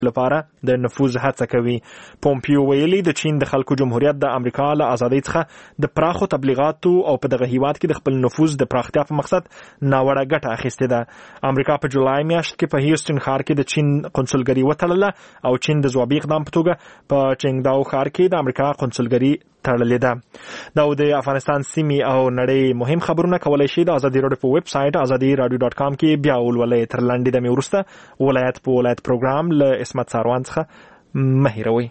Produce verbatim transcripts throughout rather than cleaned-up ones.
لپاره د نفوذ هڅه کوي. پومپیو ویلي د چین د خلکو جمهوریت د امریکا له ازادۍ څخه د پراخو تبلیغاتو او په دغه هیواد کې د خپل نفوذ د پراختیا په مقصد ناوړه ګټه اخیستې ده. امریکا په جولای میاشت کې په هیوستن ښار کې د چین قونسلګري وتړله او چین د ځوابي اقدام په توګه په چنګداو ښار کې د امریکا قونسلګري تړلې ده. دا د افغانستان سیمې او نړۍ مهم خبرونه کولای شي د ازادي راډیو په ویب سایټ ازادي رادیو ډاټ کام کې بیا ولولئ. تر لاندې د مې وروسته ولایت په ولایت پروګرام له اسمت ساروان څخه مه هېروئ.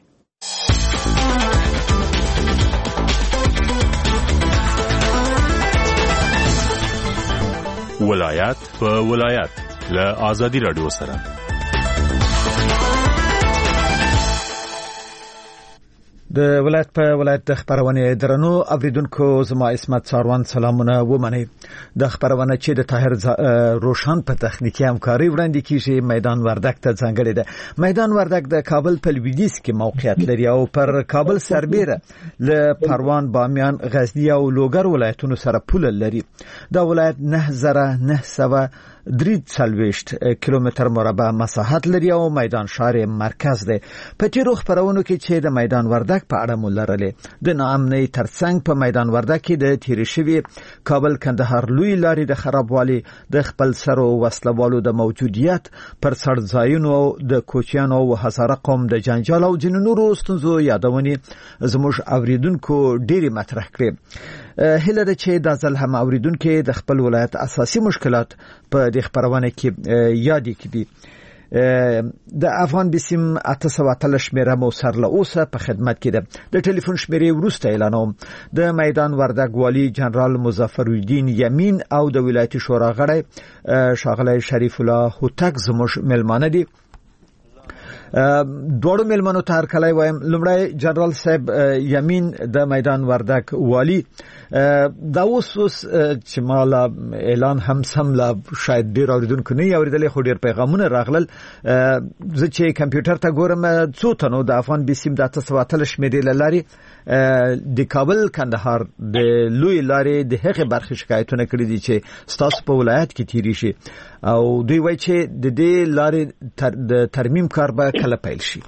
ولایت په ولایت له ازادي رادیو سره. د ولایت په ولایت د خبرونه درنو اوریدونکو زما اسمت ساروان سلامونه ومني. د خبرونه چې د طاهر روشن په تخنیکی همکاري وړاندې کیږي میدان وردک ته ځانګړی ده. میدان وردک د کابل په لویدیځ کې موقعیت لري او پر کابل سربېره له پروان، بامیان، غزنی او لوګر ولایتونو سره پوله لري. دا ولایت نه زره نه سوه درې څلوېښت کیلومتر مربع مساحت لري او میدان شهر مرکز دی. په تیرو خبرونو کې چې د میدان وردک په اړه مولرلې د ناامنۍ ترڅنګ په میدان وردک کې د تیری شوی کابل کندهار لوی لارې د خرابوالي، د خپل سر او وسلوالو د موجودیت، پر سړځایونو او د کوچیانو او هزاره قوم د جنجال او جنونو ستونزو یادونې زموږ اوریدونکو ډېری مطرح کړې. هله ده چې د ځل هم اوریدونکو د خپل ولایت اساسي مشکلات په د خبرونه کې یادې کړي. د افغان بسیم اته سوه اتلس شمیره مو سر له اوسه په خدمت کې ده. د ټلیفون شمیرې وروسته اعلانوم. د میدان وردک والی جنرال مظفر الدین یمین او د ولایتي شورا غړی ښاغلی شریف الله هوتک زموږ ملمانه دي. دوړو ملمنو ته هرکلی وایم. لومړی جنرال صاحب یمین د میدان وردک والی، دا اوس اوس چې مالا اعلان هم سم لا شاید ډیر اوریدونکو نه اوریدلې خو ډیر پیغامونه راغلل. زه چې کمپیوټر ته ګورم څو تنو د افغان بسیم د اته سوه اتلس شمیرې لارې د کابل کندهار د لوی لارې د هغې برخې شکایتونه کړي دي چې ستاسو په ولایت کې تیری شي او دوی وایي چې د دې لارې د ترمیم کار به کله پیل شي.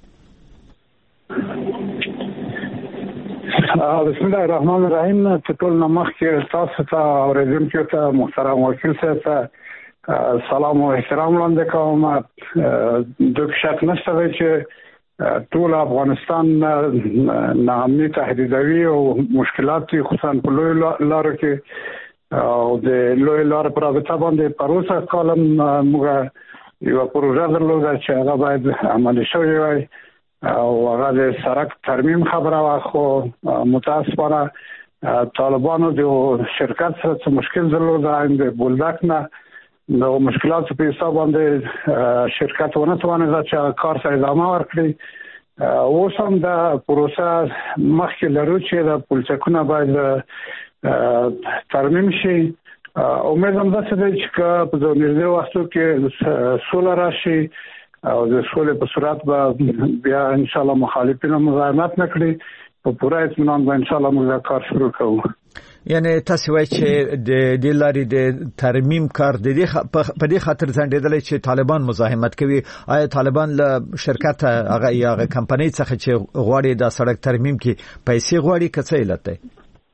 بسم الله الرحمن الرحیم. ټول نمخ کې تاسو ته اوریدونکو ته محترم وکیل صاحب ته سلام او احترام وړاندې کوم. د شک نشته چې ټول افغانستان ناامني تهدیدوي او مشکلات خصوصا په لوی لارو کې او د لوی لارو پر رابطه باندې پروسه کالم موږ یو پروژه درلوده چې هغه باید عملي شوی وای او هغه د سړک ترمیم خبره وا، خو متاسفانه طالبانو د شرکت سره مشکل درلوده. د بولدک نه د مشکلاتو په حساب باندې شرکت ونه توانید چې کار سره ادامه ورکړي. اوس هم د پروسه مخکې لرو چې د پلچکونه باید ترمیم شي. امید هم داسې دی چې په نږدې وختو کې سوله راشي او د سولې په صورت به بیا ان شاء الله مخالفین مزاحمت نه کړي. په پوره اطمینان به ان شاء الله موږ کار شروع کوو. یعنی تاسو وایي چې د دې لارې د ترمیم کار د دې په دې خاطر ځنډېدلی چې طالبان مزاحمت کوي. آیا طالبان له شرکت هغه یا هغه کمپنۍ څخه چې غواړي دا سړک ترمیم کړي پیسې غواړي که څه علت دی؟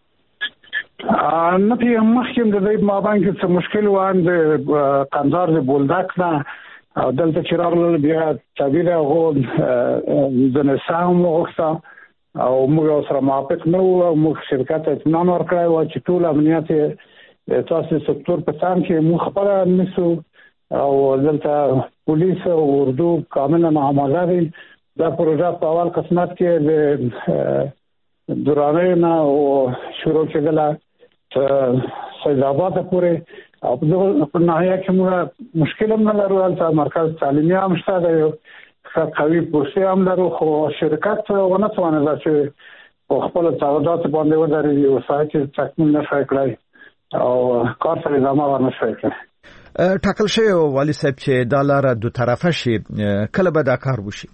نه پی مخکې د دې مابین کې څه مشکل وان د قندار د بولدک نه او دلته چې راغلل بیا تعبیر هغه د نسام وغوښته او موږ سره موافق نه وو. موږ شرکت اطمینان ورکړی و چې ټول امنیت تاسو سکتور په څنګ کې موږ خپل نسو او دلته پولیس او اردو کاملا آماده دي. دا پروژه په اول قسمت کې د دورانه نه او شروع کېدله سید آباد پورې او په نهایت کې موږ مشکل هم نه لرو. هلته مرکز تعلیمي هم شته دی، قوي پروسې هم لرو، خو شرکت ونه توانید چې په خپل تعهداتو باندې ودرېږي او وسایط یې تکمیل نه شوی کړی او کار سره ادامه ورنه شوی کړی. ټاکل شوی والي صاحب چې دا لاره دو طرفه شي، کله به دا کار وشي؟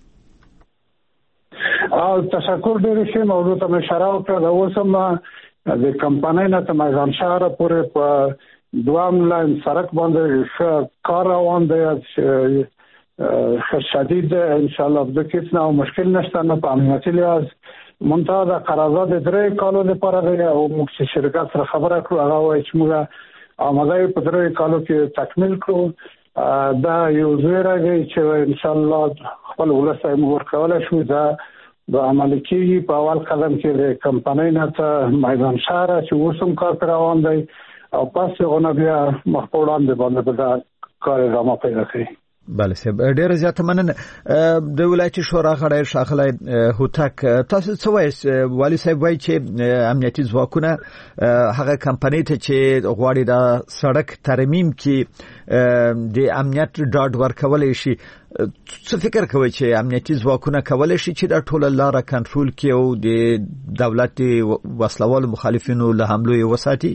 او تشکر ډېر ښه موضوع ته اشاره وکړه. دا اوس هم د کمپنۍ نه تر میدان شهر پورې په دوام لاین سړک باندې کار روان دی. شدید ان شاء الله د کیسه او مشکل نشته نه په امنیتي لحاظ منتها د قرارداد درې کالو لپاره دی او موږ شرکت سره خبره کړو هغه وایي چې موږ آماده په درې کالو کې تکمیل کړو دا یو زیری دی چې ان شاء الله خپل ولسای موږ ورکول شو دا د عملي کېږي په اول قدم کې د کمپنۍ نه ته میدان شهر چې وسوم کار روان دی او پس غو بیا مخپوران دی باندې په کار ادامه پیدا کوي. بله صاحب ډیر زیات مننه. د ولایت شورا غړی شاخلای هوتک تاسو څه وایي والی صاحب وایي چې امنیتي ځواکونه هغه کمپنۍ ته چې غواړي د سړک ترمیم کې د امنیت ډاډ ورکول شي څه فکر کوي چې امنیتي ځواکونه کولای شي چې د ټوله لار کنټرول کړي او د دولت وسلوال مخالفینو له حملو وساتي؟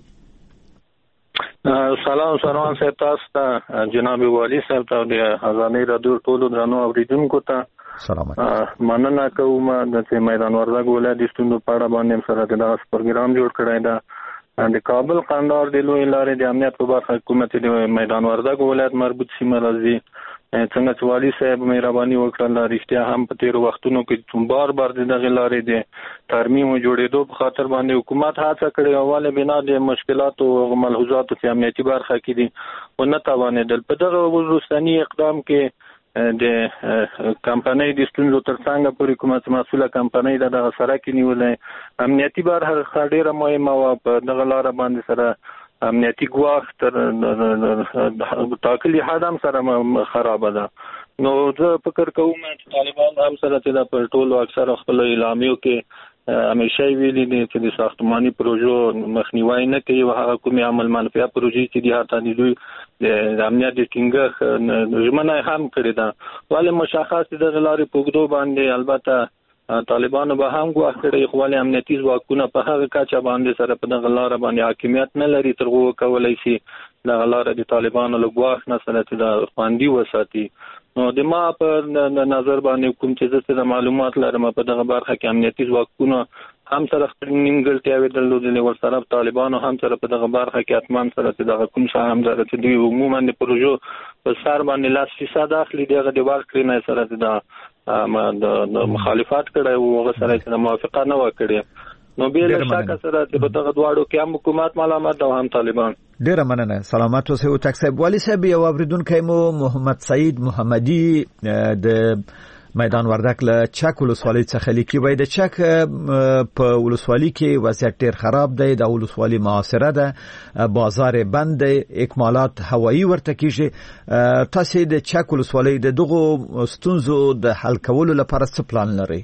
سلام سروان صاحب تاسو ته جناب والی صاحب ته د ازاني رادیو ټولو درنو اوریدونکو ته سلام مننه کوم د میدان وردګ ولایت د ستوندو پاړه باندې سره د پروګرام جوړ کړی دا د کابل قندهار د لوی لارې د امنیت په برخه حکومت د میدان وردګ ولایت مربوط سیمه راځي څنګه چې والی صاحب مهرباني وکړه رښتیا هم په تیر وختونو کې بار بار د دغه لارې د ترمیم او جوړېدو په خاطر باندې حکومت هڅه کړې اوله بنا د مشکلات او ملحوظات په امنیتي برخه کې دي او نه توانېدل په دغه وروستنی اقدام کې د کمپنۍ د ستونزو ترڅنګ پورې کومه مسؤله کمپنۍ دغه سره کې نیولې امنیتي برخه ډیره مهمه او په دغه لار باندې سره امنیتي ګواښ تر ټاکلي حد هم سره خراب ده. نو زه فکر کوم چې طالبان هم سره چې د ټولو اکثر خپل اعلامیو کې همیشه ویلي دي چې د ساختماني پروژو مخنیوي نه کوي او هغه کومې عمل منفعه پروژې چې دي حتی د دوی د امنیت د ټینګښت ژمنه هم کړې ده ولې مشخص د لارې پوګدو باندې البته طالبانو به هم ګواښ کړی خو ولې امنیتي ځواکونه په هغه کچه باندې سره په دغه لاره باندې حاکمیت نه لري تر هغو کولی شي دغه لاره د طالبانو له ګواښ نه سره چې د خوندي وساتي. نو د ما په نظر باندې کوم چې زه معلومات لرم په دغه برخه کې امنیتي ځواکونه هم سره خپل نیمګړتیاوې درلودلې ورسره طالبانو هم سره په دغه برخه کې حتمان سره چې دغه کوم څه هم سره چې دوی عموما د پروژو په سر باندې لاس فیصد اخلي دغه د ورکړې نه سره د ما د مخالفت کړي او هغه سره چې موافقه نه وکړي نو بل شک سره د دغه دواړو کې هم حکومت ملامت او هم طالبان. ډیره مننه. سلامات اوسئ. او تکسب والی صاحب یو اوریدونکو مو محمد سعید محمدی د میدان وردګ له چک ولسوالۍ څخه لیکي وای د چک په ولسوالۍ کې وضعیت ډیر خراب دی د ولسوالۍ معاصره ده بازار بند دی اکمالات هوایی ورته کیږي تاسو د چک ولسوالۍ د دغه ستونزو د حل کولو لپاره څه پلان لرئ؟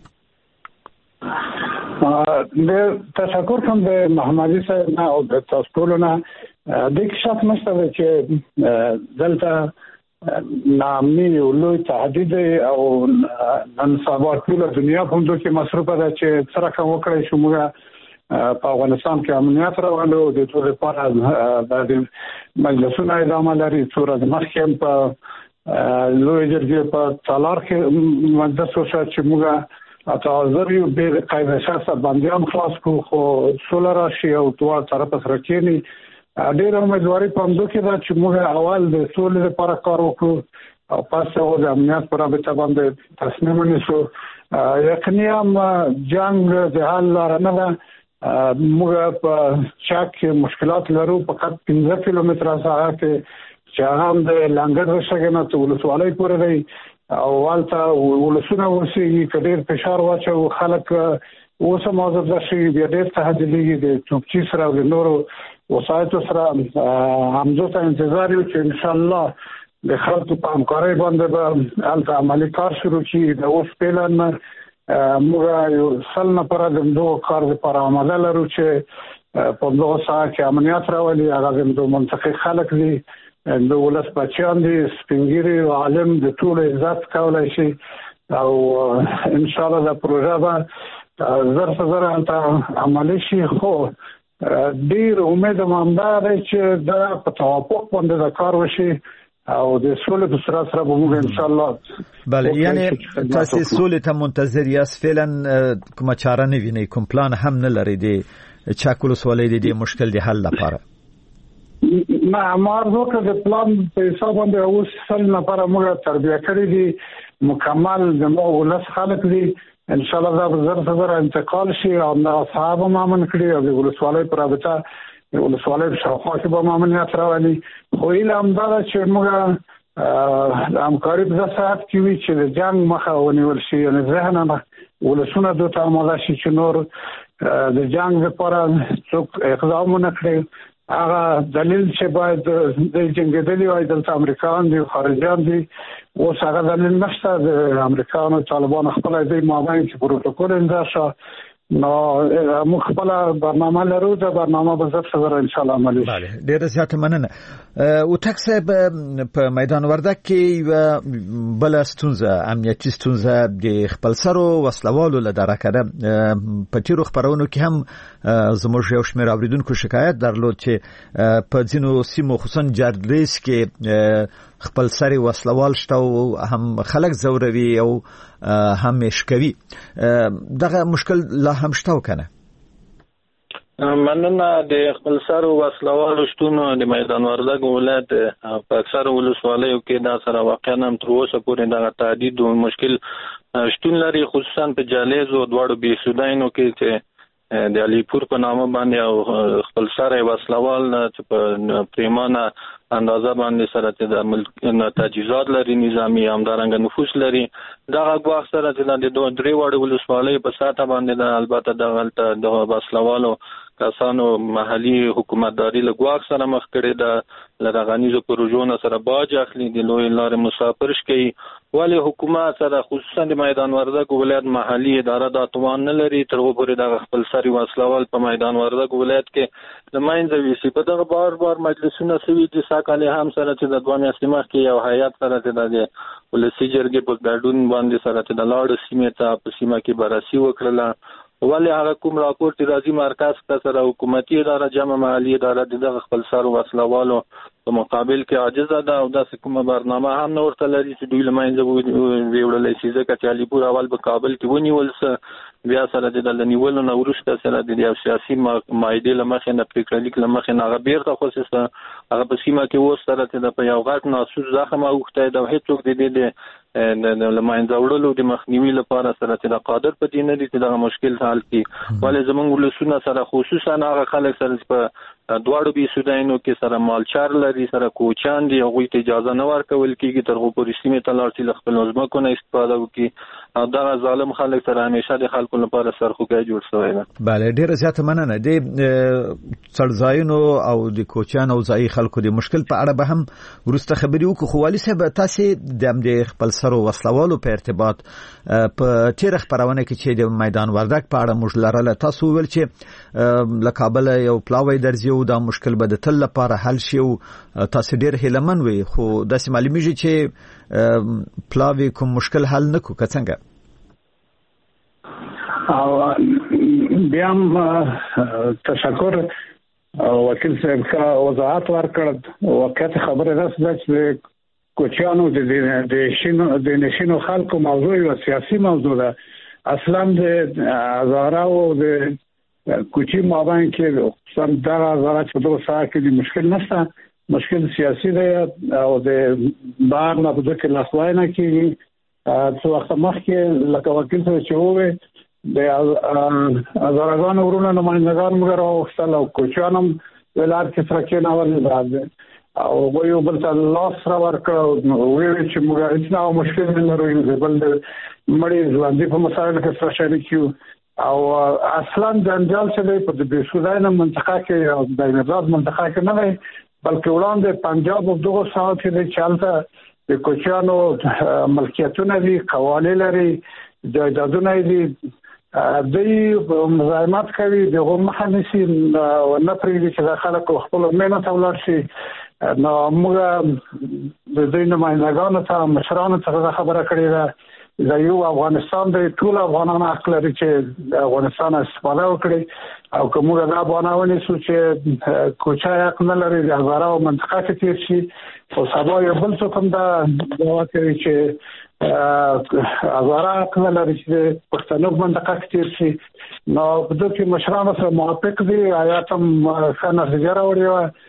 د تشکر کوم د محمدي صاحب نه او د تاسو ټول نه د کشف مشته چې دلته نامنی او لوی تهدید او نن سبا ټول دنیا په دغه کې مصرفه ده چې سره کوم وکړي شو موږ په افغانستان کې امنیت راوړو د ټول لپاره د مجلسونو ادامه لري څوره د مخکې په لوی جرګې په تالار کې مجلس وشو چې موږ اته یو به قاعده اساس باندې هم خلاص کو خو سولر شي او دوه طرف سره کېنی ډېر امیدواري په همدو کې دا چې موږ اول د سولې لپاره کار وکړو او پس او د امنیت پر رابطه باندې تصمیم ونیسو. یقیني هم جنگ د حل لاره نه ده. موږ په چک مشکلات لرو په قد پنځه کیلومتره ساحه کې چې هم د لنګر رسګنه ته ولسوالۍ پورې دی او والته ولسونه وسی کډیر فشار واچو خلک اوس موظف شي بیا ډېر تهدیدي دي چې سره د نورو وسایتو سره همزه ته انتظار یو چې ان شاء الله د خلکو په همکارۍ باندې به الته عملي کار شروع شي. د اوس پلان موږ یو سل نه پر د دوه کار لپاره آماده لرو چې په دغه ساحه کې امنیت راولي هغه د منطقې خلک دي د ولس بچیان دي سپینګری او عالم د ټول عزت کولای شي او ان شاء الله د پروژه به زر زر ته عملي شي. خو ډیر امید مام ده چې دا په توافق باندې د کار وشي او د سولې په سره سره به موږ ان شاء الله بله یعنی تاسو سولې ته منتظر یاست فعلا کومه چاره نه وینئ کوم پلان هم نه لرئ د چک ولسوالۍ د دې مشکل د حل لپاره؟ نه ما ورته د پلان په حساب باندې اوس سل نفر موږ تربیه کړی دي مکمل د مو ولس خلک دي ان شاء الله دا به زر زر انتقال شي او نه صاحب مامن کړی او د ولسوالۍ پر رابطه د ولسوالۍ په شاوخوا کې به مامنیت راولي خو ایله همدا ده چې موږ همکاري په ساعت کې وي چې د جنگ مخه ونیول شي یعنې ذهنه ولسونه دوی ته آماده شي چې نور د جنگ لپاره څوک اقدام نه کړي هغه دلیل چې باید د جنګېدلي وای دلته امریکایان دي خارجیان دي اوس هغه دلیل نشته د امریکایانو طالبان خپل د مابین کې پروتوکول امضا شو نو موږ خپل برنامه لرو دا برنامه به زر سره ان شاء الله عملي بله ډیره زیاته مننه او تکسه په میدان وردګ کې بل ستونزه امنیتي ستونزه د خپل سرو وسلوالو لداره کړه په تیرو خبرونو کې هم زموږ یو شمېر اوریدونکو شکایت درلود چې په ځینو سیمو خصوصا جرلیس کې خپل سري وسلوال شته او هم خلک زوروي او هم مشکوي دغه مشکل لا هم شته کنه مننه د خپل سر وسلوالو شتون د میدان وردګ ولایت په اکثر ولسوالیو کې دا سره واقعا هم تر اوسه پورې دا تعدید او مشکل شتون لري خصوصا په جالیز او دواړو بي سوداینو کې چې د علیپور په نامه باندې او خپل سر وسلوال چې په پریمانه اندازه باندې سره چې د ملک تجهیزات لري نظامی همدارنګ نفوس لري دا غواخ سره چې د دوه درې وړ ولسوالۍ په ساته باندې البته د غلطه د وسلوالو کسانو محلي حکومتداري له غواخ سره مخ کړي د لرغانیزو پروژو سره باج اخلي د لوی لارې مسافر شي ولی حکومت سره خصوصا د میدان وردګ ولایت محلي اداره د توان نه لري تر اوسه پورې د خپل سري وسلوال په میدان وردګ ولایت کې د ماینځ وی سي په دغه بار بار مجلسونه سوي دي ساکاله هم سره چې د دوه میاشتې مخکې یو هیئت سره چې د ولسی جرګې په ګډون باندې سره چې د لاړ سیمه ته په سیمه کې بررسي وکړه ولی هغه کوم راپور چې راځي مرکز ته سره حکومتي اداره جمع محلي اداره د خپل سر وسلوالو په مقابل کې عاجزه ده او د کومه برنامه هم نور تلري چې دوی لمانځه ویوړل شي ځکه چې علیپور اول په کابل کې ونیول څه بیا سره د نیولو نه ورسته سره د سیاسي مایده لمخې نه پریکړلیک لمخې نه هغه بیرته خصوصا هغه په سیمه کې وو سره چې په یو غټ ناسوس زخم اوخته د هیڅوک د دې د لمانځه وړلو د مخنیوي لپاره سره چې د قادر په دین دي چې دا مشکل حل کی ولې زمونږ ولسونه سره خصوصا هغه خلک سره په دواړو بي سوداینو کې سره مالچار لري سره کوچان دي هغه ته اجازه نه ورکول کیږي تر هغه پورې سیمه تلارتي ل خپل ځمکو نه استفاده وکړي او دا ظالم خلک سره همیشه د خلکو لپاره سرخوږی جوړ شوی دی bale ډیره زیاته مننه د څړځایونو او د کوچان او ځای خلکو د مشکل په اړه به هم ورسته خبري وکړو خو والی صاحب تاسو د خپل سرو وسلوالو په ارتباط په تیر خبرونه کې چې د میدان وردګ په اړه موږ لرله تاسو ویل چې له کابل یو پلاوی درځي او دا مشکل به د تل لپاره حل شي او تاسو ډیر هیلمن وي خو د معلومیږي چې پلاوی کوم مشکل حل نکو کڅنګ او بیا تشکر وکیل صاحب کا وضاحت ورکړ وخت خبره راځي چې کوچانو د د شینو د نشینو خلکو موضوع او سیاسي موضوع ده اصلا د هزاره او د کوچی مابین کې سم دا هزاره چې دوه ساعت کې مشکل نشته مشکل سیاسي دی او د بار نه په ځکه لاسوای نه کېږي څو وخت مخکې لکه وکیل صاحب چې وې د هزارهګان ورونه نمائندگان موږ راوستل او کوچانم ولادت کې سره کې نه ورل او ویو بل ته لاس را ورکړ وی چې موږ هیڅ نه مشکل نه لرو بل مړی ځواني په مسایل کې سره شریک یو او اصلا د انجال چې په د سودان منطقه کې او د نظام منطقه کې نه وي بلکې وړاندې پنجاب او دغه ساحه کې چالته د کوچانو ملکیتونه دي قوانین لري جایدادونه دي دوی مزاحمت کوي دغه محنسي او نه پریږدي چې خلک خپل مهنت اولاد شي نو موږ د دې نمائندګانو ته مشرانو ته خبره کړې ده د یو افغانستان د ټول افغانانو حق لري چې افغانستان استفاده وکړي او کومه دا باندې سو چې کوچا حق نه لري د هزاره او منطقه کې تیر شي او سبا یو بل څه کوم دا دا کوي چې هزاره حق نه لري چې پښتنو منطقه کې تیر شي نو په دې کې مشرانو سره موافق دي آیا تم څنګه نظر راوړي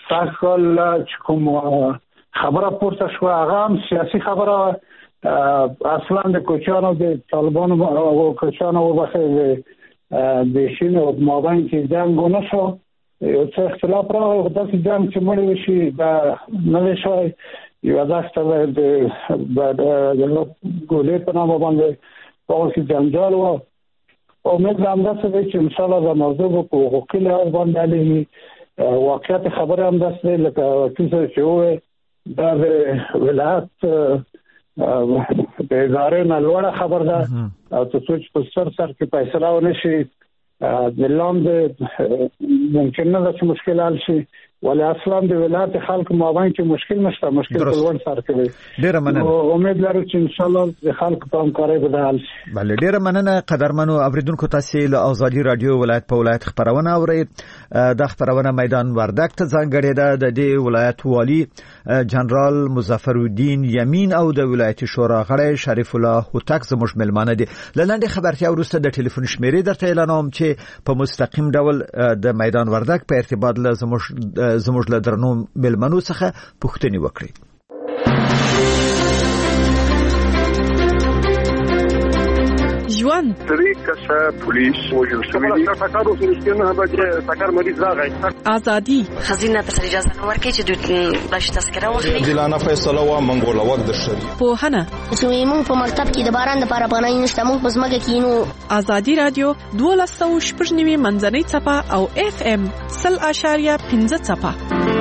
تاسو کوم خبره پورته شو هغه هم سیاسي خبره اصلا د کوچانو د طالبانو او کوچانو وبخې د شین او مابین کې جنگ نه شو یو څه اختلاف راغی داسې جنگ چې مړ وشي دا نه شوی یو داسته د د ګولې په نامه باندې په اوسې جنجال و او موږ هم داسې چې ان شاء الله د موضوع په حقوقي لحاظ باندې علي واقعیت خبره هم داسې لکه کیسه چې وې دا د ولایت د ادارې نه لوړه خبر ده او تاسو چې په سر سر کې فیصله ونشي د لاندې ممکن نه چې مشکل حل شي ولی اصلا د ولایت خلک مابین کې مشکل نشته مشکل په لوړ سر کې دی ډیره مننه امید لرم چې ان شاء الله د خلکو په همکارۍ به حل شي بله ډیره مننه قدرمنو اوریدونکو تاسو له آزادي رادیو ولایت په ولایت خبرونه اورئ د خبرونه میدان وردګ ته ځانګړې ده د دې ولایت والی جنرال مظفر الدین یمین او د ولایت شورا غړی شریف الله هوتک زموږ ملمانه دي لاندې خبرتیا وروسته د ټلیفون شمیرې درته اعلانوم چې په مستقیم ډول د میدان وردګ په ارتباط له زموږ زموږ له درنو ملمنو څخه پوښتنې وکړي. ژوند طریقه پولیس وجل شوی دی تاکارو سرشتنه به تاکار مریض راغی ازادي خزینه ته اجازه نه ورکړي چې د باش تذکره واخلي دلانه فیصله وا منګول وخت د شری په هنه چې موږ په مکتب کې د باران د لپاره پناه نشته موږ په ځمکه کې نو ازادي رادیو دولسو شپږنیمه منځنۍ صفه او اف ام صفر اشاریه پنځه صفه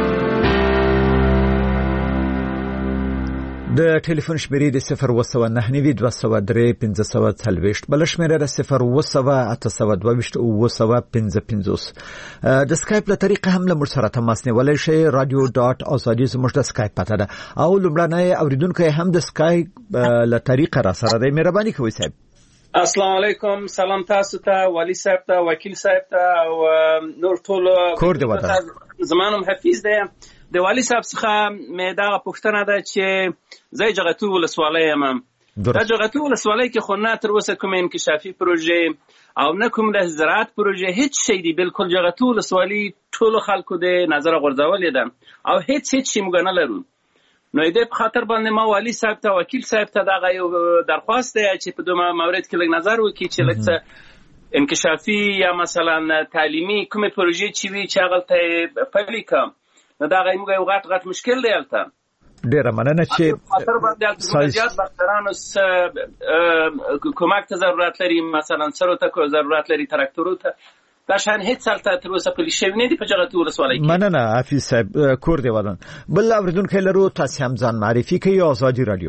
د ټلیفون شمیرې د صفر وسو نه نوي دوه سوه درې پنځه سوه څلوېښت بل شمیره د صفر وسو اته سوه دوه ویشت او وسو پنځه پنځوس د سکایپ له طریقه هم له موږ سره تماس نیولای شئ رادیو ډاټ ازادي زموږ د سکایپ پته ده او لومړنۍ اوریدونکو هم د سکایپ له طریقه را سره دی مهرباني کوئ صاحب. السلام علیکم سلام تاسو ته والی صاحب ته وکیل صاحب ته او نور ټول کور دی وته زمانم حفیظ دی د والی صاحب څخه مې دا پوښتنه ده چې زه جغتو ولسوالۍ یم دا جغتو ولسوالۍ کې خو نه تر اوسه کوم انکشافي پروژې او نه کوم د زراعت پروژې هیڅ شی دی بالکل جغتو ولسوالۍ ټول خلکو د نظر غورځولې ده او هیڅ هیڅ شی موږ نه لرو نو دې په خاطر باندې ما والی صاحب ته وکیل صاحب ته دا یو درخواست دی چې په دوه مورد کې لږ نظر وکړي چې لږ انکشافي یا مثلا تعلیمي کومه پروژې چې وي چې هغه ته پلي کوم نو دا غي موږ یو غټ غټ مشکل دی البته ډیره مننه چې خاطر باندې زیات بخترانو کومک ته ضرورت لري مثلا سره ته ضرورت لري تراکتورو ته دا شان هیڅ څلته تر اوسه پلي شوی نه دی په جغتو ولسوالۍ کې مننه حفیظ صاحب کور دی ودان بل اوریدونکو لرو تاسو هم ځان معرفي کوي آزادي رادیو.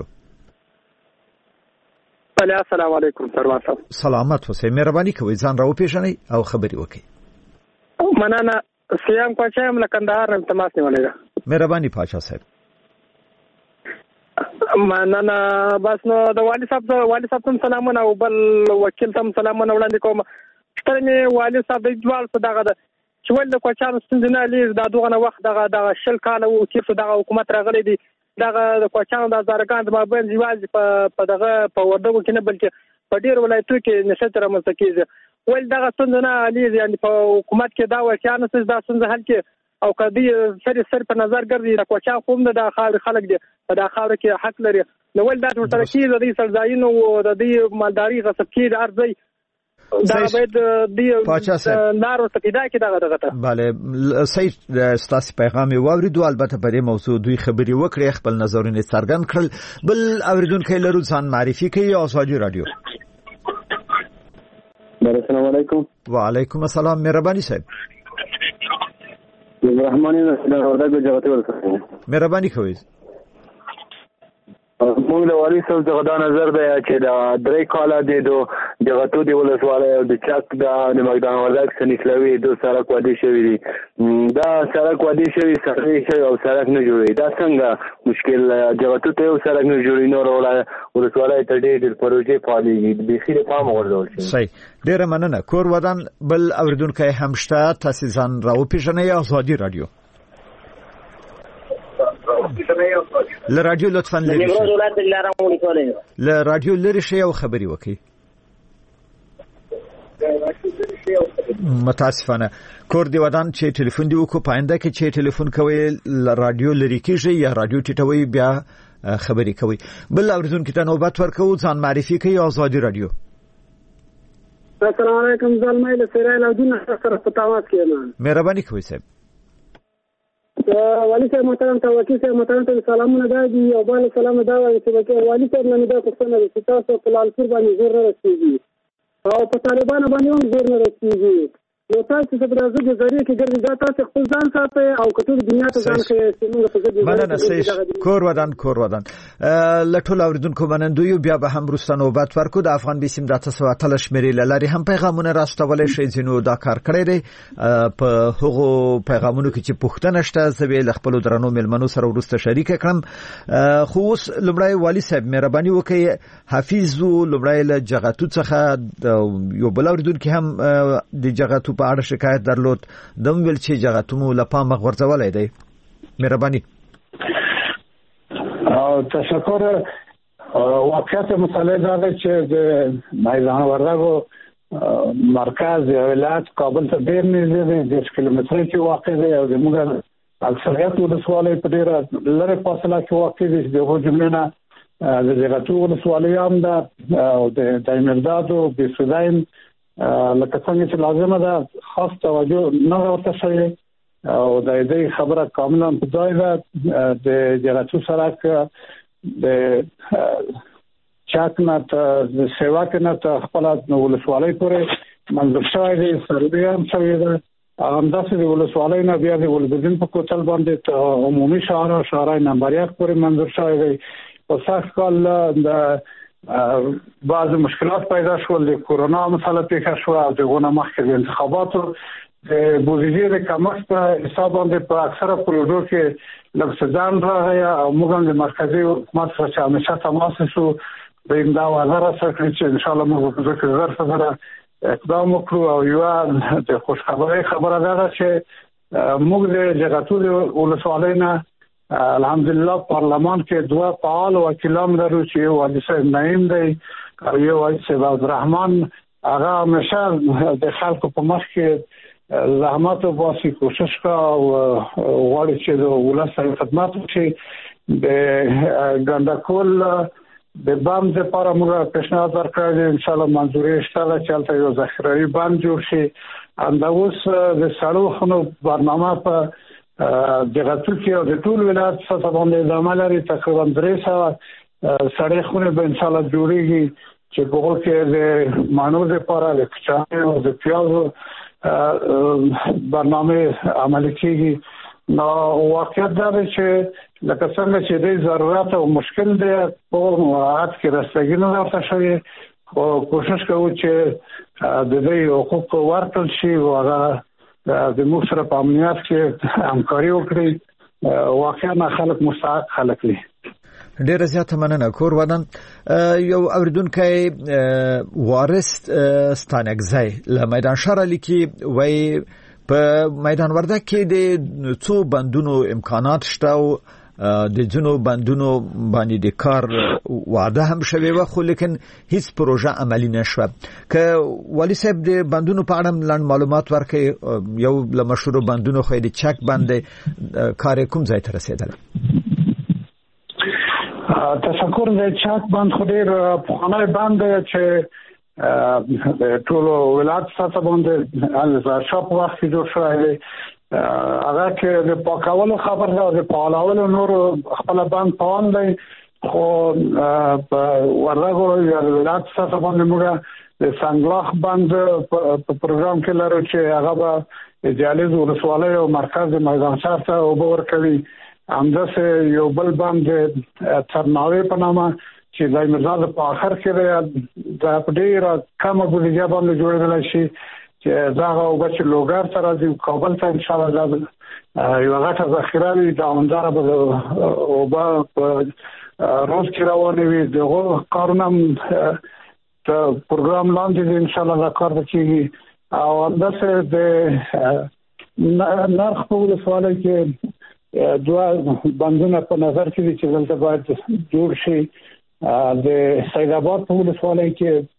السلام علیکم سروان صاحب سلامت اوسئ مهرباني کوئ ځان راو پیژنئ او خبري وکړئ. مننه سیام کوچایم له کندهار نن تماس نیولې ده مهرباني پاچا صاحب. مننه بس نو د والی صاحب والی صاحب ته سلامونه او بل وکیل ته سلامونه وړاندې کوم ستر می والی صاحب د جوال څخه دغه چې ول د کوچانو ستنځ نه لې دا دغه وخت دغه د شل کال او چې دغه حکومت راغلي دي دغه د کوچانو د زارګان د مابین جواز په دغه په وردګو کې نه بلکې په ډیر ولایتونو کې نشته رامنځته کیږي ول دغه ستنځ نه لې یعنی په حکومت کې دا وکیانو څه دا ستنځ حل کې او کدی سر سر په نظر ګرځي د کوچا قوم د خاور خلک دي په د خاور کې حق لري نو ول دا ټول کې د دې سرځاینو او د دې مالداري غصب کې ارزي دا باید د نارو تقیدا کې دغه دغه bale صحیح ستاسو پیغام واوریدو البته په دې موضوع دوی خبري وکړي خپل نظرونه څرګند کړل بل اوریدونکو لرو ځان معرفي کوي آزادي رادیو. السلام علیکم. وعلیکم السلام مهرباني صاحب. رحماني د وردګو جغتو ولسوالۍ مهرباني کوئ. موږ د والی صاحب څخه دا نظر دی چې دا درې کاله دی د جغتو دی ولسوالۍ او د چک د میدان وردګ سنیسلوي د سړک وادي شوی دی دا سړک وادي شوی سړک شوی او سړک نه جوړي دا څنګه مشکل جغتو ته یو سړک نه جوړي نو ولسوالۍ ته ډېر پروژې فعالېږي بخیر پام ورزول شي. صحیح ډېر مننه کور ودان بل اوریدونکو هم شته تاسو ځان راو پیژنئ آزادي رادیو. له رادیو لطفاً لري له رادیو لري شي او خبري وکي. متاسفانه کور دی ودان چې ټلیفون دی وکړو پاینده کې چې ټلیفون کوي رادیو لری کېږي یا رادیو ټټوي بیا خبرې کوي. بل اوریدونکو ته نوبت ورکو ځان معرفي کوي آزادي رادیو. السلام علیکم زلمه له سره له دونه سره پتاوات کېمان مهرباني کوي صاحب. والی صاحب محترم ته وکیل صاحب محترم ته سلامونه دا دي او بل سلام دا وايي چې والی صاحب نه دا پښتنه دي چې تاسو په لالپور باندې زور نه رسیږي او په طالبانو باندې هم زور نه رسیږي. نو تاسو څه برازو د ذریعہ کې ګرځي دا تاسو خپل ځان ساتي او کټو دنیا ته ځان کې څنګه په دې مننه سیس کور ودان کور ودان لټول اوریدونکو منندوی بیا به هم روستانو نوبت ورکو د افغان بیسیم د تاسو اتلش مری لری هم پیغامونه راستولې شي ځینو دا کار کړی دی په هغو پیغامونو کې چې پښتنه شته زوی خپل درنو ملمنو سره ورسته شریک کړم. خو اوس لمړی والی صاحب مهرباني وکړئ حفیظ لمړی له جغتو څخه یو بل اوریدونکو هم د جغتو په اړه شکایت درلود دوم ویل چې جغتمو لپاره مغورځولای دی. مهرباني او تشکر. واقعیت مسئله دا ده چې د میدان وردګو مرکز ولایت کابل ته ډیر نږدې دی، د کیلومترۍ کې واقع دی او زموږ اکثریت ولسوالۍ په ډیره لرې فاصله کې واقع دي. دغه جملې نه د جغتو ولسوالۍ هم ده او د دایمرداد او بسوداین لکه څنګه چې لازمه ده خاص توجه نه ورته شوی او د دې خبره کاملا په ځای ده. د جغتو سړک د چاکنات د سیواکنات خپل ولسوالۍ پورې منځ شوی دی، سروې هم شوی ده. همداسې د ولسوالۍ نه بیا د ولبدین په کوتل باندې عمومي شهر او شهرای نمبر یک پورې منځ شوی دی. په سخت کال د بعض مشکلات پیدا شول، د کورونا مسله پیښه شو او دغه مخکې د انتخاباتو د بودیجې د کمښت په حساب باندې په اکثره پروژو کې لږ راغی او موږ د مرکزی حکومت سره همیشه تماس شو د امدا وزارت سره چې ان شاء الله موږ په ځکه ظرف سره اقدام وکړو او یو د خوشخبری خبره ده چې موږ د جغتو ولسوالۍ نه الحمدلله پارلمان کې دوه فعال وکیلان لرو چې یو والی صاحب نعیم دی او یو والی صاحب عبدالرحمن. هغه همیشه د خلکو په مخ کې زحمت او باسي کوشش کا او غواړي چې د ولس سره خدمت وکړي. د ګندکول د بام د لپاره موږ پیشنهاد ورکړی ان شاء الله منځوري شته چې هلته یو ذخیروي بند جوړ شي. انده اوس د سړو خونو برنامه په جغتو کې او د ټول ولایت څخه باندې د عمل لري تقریبا درې سوه سړې خونې به ان شاء الله جوړیږي چې په هغه کې د مانو لپاره د کچالو او د پیازو برنامه عملي کیږي. نو واقعیت دا دی چې لکه څنګه چې د ضرورت او مشکل دی په وخت کې رسېږي نه راځي شوی خو کوشش کوو چې د دې حقوق ورکړل شي او هغه د موږ سره په امنیت کې همکاري وکړي. واقعا خلک مستحق خلک دي. ډیر زیاته مننه کور ودان. یو اوریدونکو وارث ستانګزای له میدان شهر لیکي وای په میدان وردګ کې د څو بندونو امکانات شته او د جنو بندونو باندې د کار وعده هم شوی و خو لیکن هیڅ پروژه عملی نشوه. که والی صاحب د بندونو په اړه لاندې معلومات ورکړي، یو له مشهور بندونو خو د چک بند کار کوم ځای ته رسیدل؟ تشکر. د چک بند خو ډیر پخوانی بند چې د ټولو ولایت څخه باندې ال شاپ وخت جوړ شوی دی. هغه کې د پاکولو خبر ده، د پالولو نور خپل بند پوان دی خو په وردګو یا ولایت څخه باندې موږ د سنگلاخ بند په پروګرام کې لرو چې هغه به جالز ورسواله او مرکز میدان شهر ته وبور کوي. همداسې یو بل بند ترناوي په نامه چې د مرزاد په اخر کې د ډیره کمه بودیجه باندې جوړول شي چې دا او بچ لوګر سره د کابل ته ان شاء الله یو غټه ذخیره وي د اونداره به او با روز کې روانې وي. دغه کارونه ته پروګرام لاندې ان شاء الله دا کار وکړي او همداسې د نرخ په ولسوالۍ کې دوه بندونه په نظر کې چې دلته باید جوړ شي. د سید آباد په ولسوالۍ کې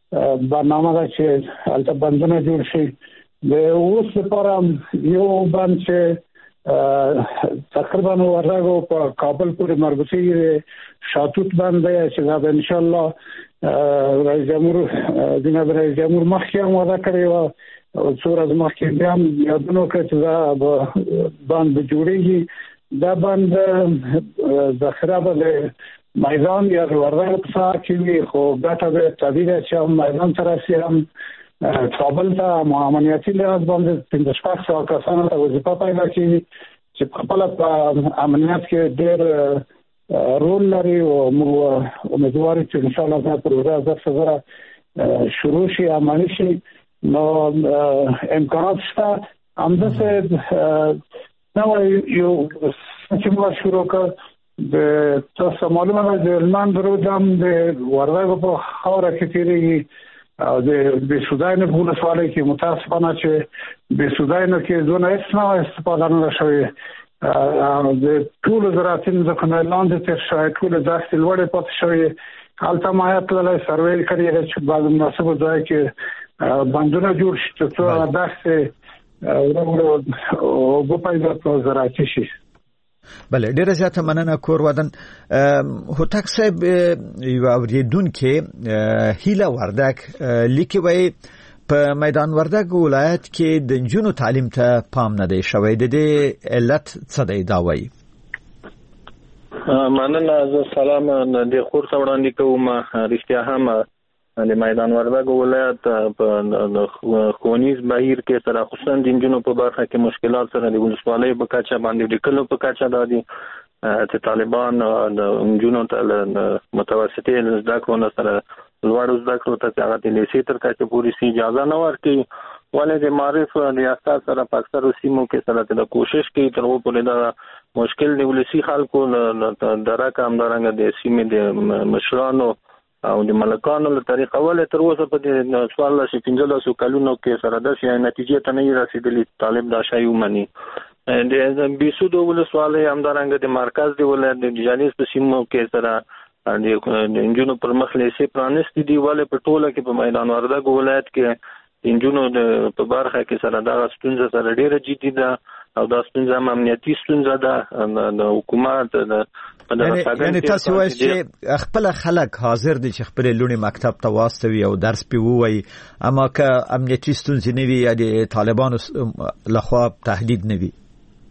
برنامه ده چې البته بندونه جوړ شي. د اوس لپاره یو بند چې تقریبا ورغو په کابل پورې مربوطي شاتوت بند دی چې دا ان شاء الله رئیس جمهور جناب رئیس جمهور مخکې هم وعده کړې و او څو ورځې مخکې بیا هم یادونه وکړه چې دا بند جوړېږي. دا بند ذخیره به د میدان یا د وردګ په سر کې وي خو ګټه به طبیعي ده چې هم میدان ته راسي هم کابل ته امنیتي لحاظ باندې پنځه شپږ سوه کسانو ته وظیفه پیدا کړي چې په خپله په امنیت کې ډېر رول لري او موږ امیدوار یو چې انشاءالله دا پروژه زر څه زره شروع شي عملي شي. نو امکانات شته همداسې نوی یو چې موږ شروع کړ د تاسو معلومه ده د هلمند رود هم د وردګو په خاوره کې تېرېږي او د بېسوداینو په ولسوالۍ کې متاسفانه چې بېسوداینو کې دونه هېڅ نه استفاده نه ده شوې. د ټولو زراعتي ځمکو نه لاندې تېر شوی ټولې دښتې لوړې پاتې شوې. هلته ما هیات تللی سروې کړې ده چې بعض مناسبو ځای کې بندونه جوړ شي تر څو دښتې ورو ورو اوبه پیدا کړو زراعتي شي. بله ډیره زیاته مننه کور ودان. هوتک صاحب یو اوریدونکو هیله وردک لیکي وای په میدان وردک ولایت کې د جنونو تعلیم ته پام نه دی شوی. د دې علت څه دی دا وای؟ مننه. زه سلام د خور وړاندې کوم. رښتیا هم د میدان وردګ ولایت په ښوونیز بهیر کې سره خصوصا د نجونو په برخه کې مشکلات سره د ولسوالۍ په کچه باندې د کلو په کچه دا دي چې طالبان د نجونو ته متوسطې زده کړو سره لوړ زده کړو ته هغه د لیسې تر کچه پورې سي اجازه نه ورکوي. ولې د معرف ریاست سره په اکثرو سیمو کې سره د کوشش کوي تر اوسه پورې دا مشکل د ولسي خلکو درک همدارنګه د سیمې د مشرانو او د ملکانو له طریقه ول تر اوسه په د څوارلس پنځلسو کلونو کې سره د شي نتیجې ته نه رسیدلی. طالب دا شی ومني. د بیسودو ولسوالۍ همدارنګه د مرکز دی ولایت د جانیز په سیمو کې سره د انجونو پر مخ لیسې پرانستې دي. ولې په ټوله کې په میدان وردګ ولایت کې انجونو په برخه کې سره دا ستونزه سره ډیره جدي ده او دا ستونزه هم امنیتي ستونزه ده. د حکومت د یعنی تاسو وایئ چې خپل خلک حاضر دي چې خپل لونی مکتب ته واستوي او درس پی ووایي، اما که امنیتي ستونزې نه وي یا د طالبانو لخوا تهدید نه وي؟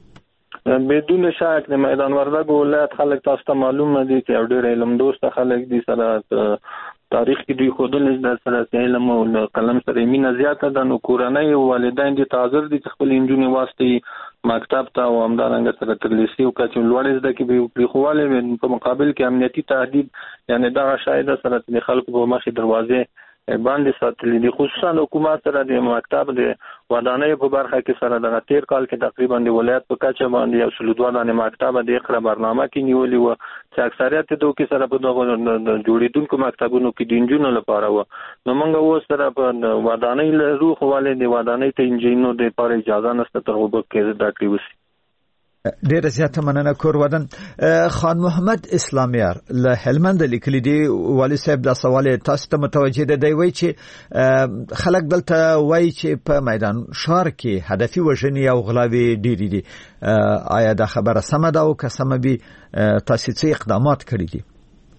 بدون شک د میدان وردګ ولایت خلک تاسو ته معلومه دي چې ډېر علم دوست خلک دي، سره تاریخ کې دوی خودل د سره علم او قلم سره مینه زیاته ده. نو کورنۍ او والدین دي حاضر دي چې خپل انجونې واسطي مکتب ته او همدارنګه سره تر لیسې او کچې لوړې زده کې به خواله په مقابل کې امنیتي تهدید یعنی دا شاید سره د خلکو په مخې دروازې باندې ساتلې دي. خصوصا حکومت سره د مکتب د ودانۍ په برخه کې سره د تیر کال کې تقریبا د ولایت په کچه باندې یو سل دوه دانې مکتب د اقرا برنامه کې نیولې و چې اکثریت د دوی سره په دغه جوړیدونکو مکتبونو کې د انجینرونو لپاره و. نو موږ اوس سره په ودانۍ له روح والے د ودانۍ ته انجینرونو د لپاره اجازه نشته تر وبو کې دا کړی وسی. ډیر زیاته مننه کور ودان. خان محمد اسلامیار له هلمند لیکلي دی والي صاحب دا سوال تاسو ته متوجه ده دی وای چې خلک دلته وای چې په میدان شهر کې هدفي وژنې او غلاوي ډېری دي. آیا دا خبره سمه ده او که سمه وي تاسو څه اقدامات کړی دي؟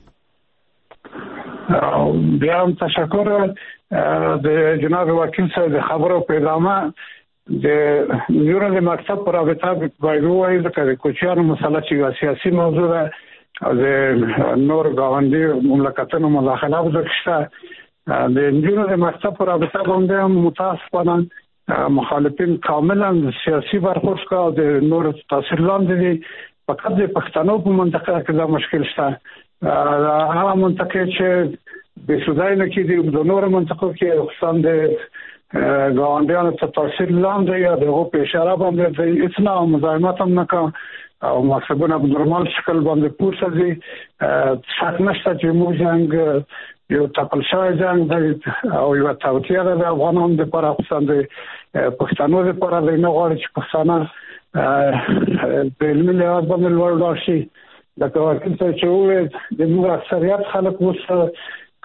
بیا هم تشکر د جناب وکیل صاحب د خبرو په ادامه. د یورو د مکتب پر رابطه باید وایي ځکه د کوچیانو مسله چې سیاسي موضوع ده او د نور ګاونډي مملکتونو مداخله پکې شته. د یورو د مکتب پر رابطه باندې هم متاسفانه مخالفین کاملا سیاسي برخورد کوي او د نور تاثیر لاندې دي. فقط د پښتنو په منطقه کې دا مشکل شته. هغه منطقه چې د سودان کې د نور منطقو کې خصوصا د ګاونډیانو ته تاثیر لاندې یا دغه په اشاره باندې د اتنا مزاحمت هم نه کوي او مقصدونه په نورمال شکل باندې پورته دي. شک نشته چې موږ څنګه یو تپل شوی جنگ دی او یو توطیه ده د افغانانو لپاره، خصوصا د پښتنو لپاره د نه غواړي چې پښتانه په علمي لحاظ باندې لوړ لاړ شي. لکه وکیل صاحب چې وویل د موږ اکثریت خلک اوس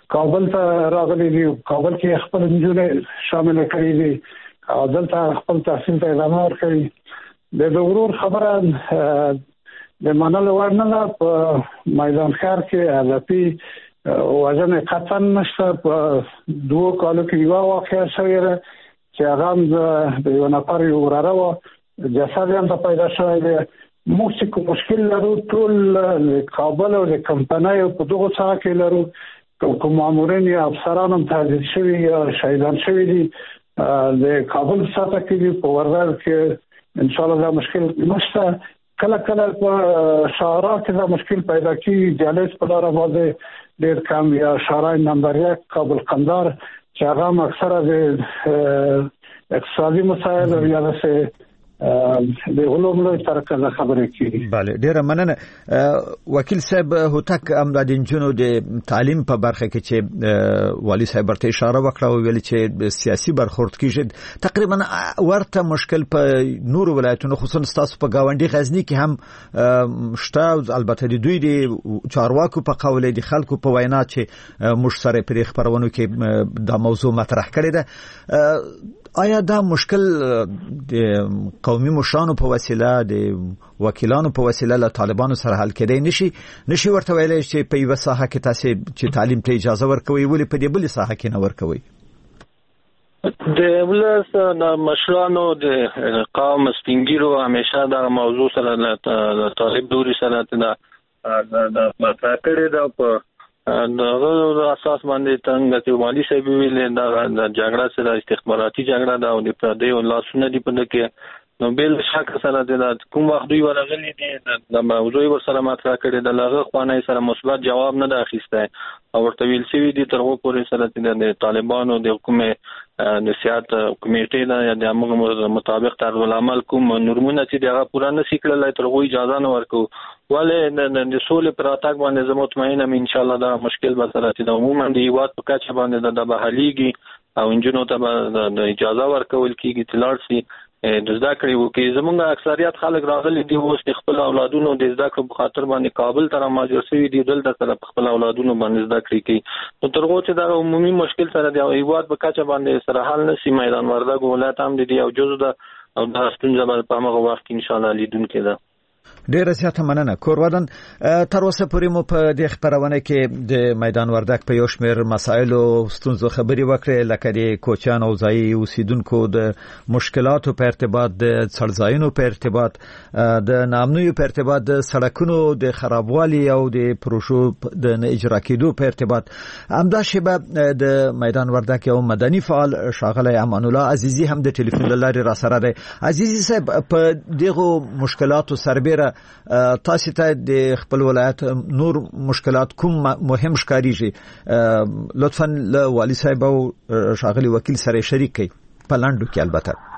کابل ته راغلي دي کابل کې خپل نجونې شامل کړي دي او دلته خپل تحصیل ته ادامه ورکړي د ضرور خبره د منلو وړ نه په میدان ښار کې علپی وژنه قطعا نشته په دوه کالو کې یو واقعه شوې ده چې هغه د یو نفر یو وراره و جسد هم پیدا شوی دی موږ چې مشکل لرو ټول کابل او د کمپنۍ په دغه څاه کې لرو کوم مامورین یا افسران هم تعذیب شوي یا شهیدان شوي دي د کابل ساته کې په وردګ کې ان شاء الله دا مشکل نشته کله کله په شهرها کې دا مشکل پیدا کیږي جالس په لاره باندې ډېر کم یا شهرهای نمبر یک کابل قندار چې هغه اکثره د اقتصادي مسایل او یا د د علوم له طرفه خبرې کیږي. بله ډیره مننه وکیل صاحب هوتک امدادین جنو د تعلیم په برخه کې چې والی صاحب ورته اشاره وکړه او ویل چې سیاسي برخورد کیږي تقریبا ورته مشکل په نور ولایتونو خصوصا تاسو په گاونډي غزنی کې هم شته البته د دوی د چارواکو په قول دي خلکو په وینا چې مشترک پر خبرونو کې دا موضوع مطرح کړی ده آیا دا مشکل د قومي مشرانو په وسیله د وکیلانو په وسیله له طالبانو سره حل کېدای نشي نشي ورته ویلای چې په یو ساحه کې تاسو چې تعلیم ته اجازه ورکوي ولې په دې بل ساحه کې نه ورکوي د ولس د مشرانو د قوم سپینګیرو همیشه دا موضوع سره د طالب دوري سره د د مطرح کړی دا په دغه اساس باندې څنګه چې مالی صاحب ویل دا جګړه سره استخباراتي جګړه دا او د پردې او لاسونه دی په دغه نو بل شک سره د کوم وخت دوی ورغلي دي د موضوع ور سره مطرح کړي د لغه خوانه سره مثبت جواب نه اخیسته او ورته ویل شوی دي تر هغه پورې سره د طالبانو د حکومت نصيحت کمیټې دا د امر مطابق طرز العمل کوم نورمونه چې دغه پورا نه سیکړل تر هغه اجازه نه ورکو ولې د سولې پر اتاک باندې زه مطمئن ام ان شاء الله دا مشکل به سره چې عموما د یوات په کچه باندې د بحالیږي او انجنونو ته د اجازه ورکول کیږي چې لاړ شي د زده کړې وکړي زمونږ اکثریت خلک راغلي دي اوس خپل اولادونو د زده کړې په خاطر باندې کابل ته راځي شوی دي دلته سره خپل اولادونو باندې زده کړې کوي نو ترغه چې دا عمومي مشکل سره د ایواد په کچه باندې سره حل نشي میدان وردګ ولایت هم دي او جزء ده او د ستونزې په هغه وخت ان شاء الله لیدونکو ده ډیره زیاته مننه کورودن تر اوسه پورې مو په دې خبرونه کې د میدان وردګ په یو شمېر مسایل او ستونزو خبري وکړې لکه د کوچیان او ځایي اوسیدونکو د مشکلاتو په ارتباط د څړځایونو په ارتباط د نامنویو په ارتباط د سړکونو د خرابوالي او د پروژو د نه اجرا کېدو په ارتباط همدا شیبه د میدان وردګ یو مدني فعال شاغله امان الله عزیزی هم د ټلیفون لارې را سره دی عزیزی صاحب په دغه مشکلاتو سربېره تاسو ته د خپل ولایت نور مشکلات کوم مهم ښکاریږي لطفا له والی صاحب او شاغلی وکیل سره شریک کړئ په لاندو کې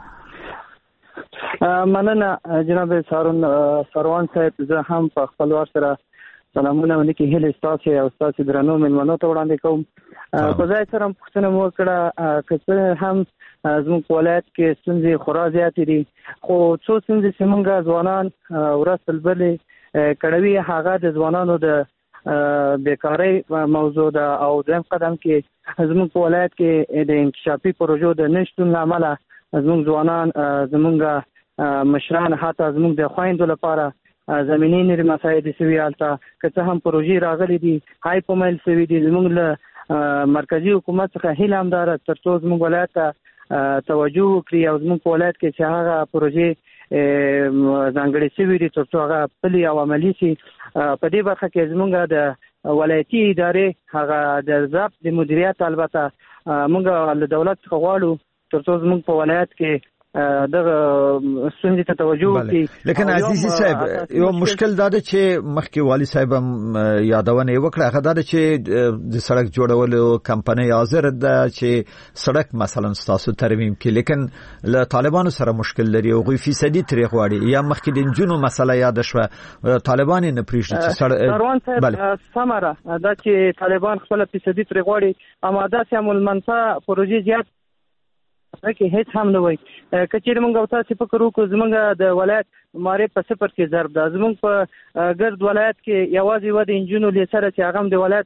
البته مننه جناب سارون سروان صاحب زه هم په خپل وار سره سلامونه ونکي هله تاسو او تاسو درنو مننه ته وړاندې کوم په ځای سره پوښتنه مو کړه چې هم زموږ ولایت کې ستونزې خورا زیاتې دي خو څو ستونزې چې موږ ځوانان ورسل بلې کړوي هغه د ځوانانو د بیکارۍ موضوع ده او دویم قدم کې زموږ په ولایت کې د انکشافي پروژو د نشتون له امله زموږ ځوانان زموږ مشران حتی زموږ د خویندو لپاره زمینی نری مسایل سوي حالته که څه هم پروژې راغلي دي هاي په مل سوي دي زموږ له مرکزی حکومت څخه هیله هم ده ترڅو زموږ ولایت ته توجه وکړي او زموږ په ولایت کې چې هغه پروژې ځانګړې شوي دي ترڅو هغه پلي او عملي شي په دې برخه کې زموږ د ولایتي ادارې هغه د ضبط د مدیریت البته موږ له دولت څخه غواړو ترڅو زموږ په ولایت کې دغه ستونزې ته توجه وکړي لیکن عزیزي صاحب یو مشکل دا ده چې مخکې والی صاحب یادونه وکړه هغه دا ده چې د سړک جوړولو کمپنۍ حاضر ده چې سړک مثلا تاسو ترمیم کړي لیکن له طالبانو سره مشکل لري او غوي فیصدي ترې غواړي یا مخکې د جنونو مسله یاد شوه طالبان نه پریږدي چې سړک بله سمره دا چې طالبان خپل فیصدي ترې غواړي اما دا چې عمل منفعه پروژې زیات کې هیڅ هم نه وای کچېر موږ او تاسو فکر وکړو زمونږ د ولایت ماره په صفر کې ضرب ده زمونږ په ګرد ولایت کې یوازې و د انجینو لسره چې هغه د ولایت په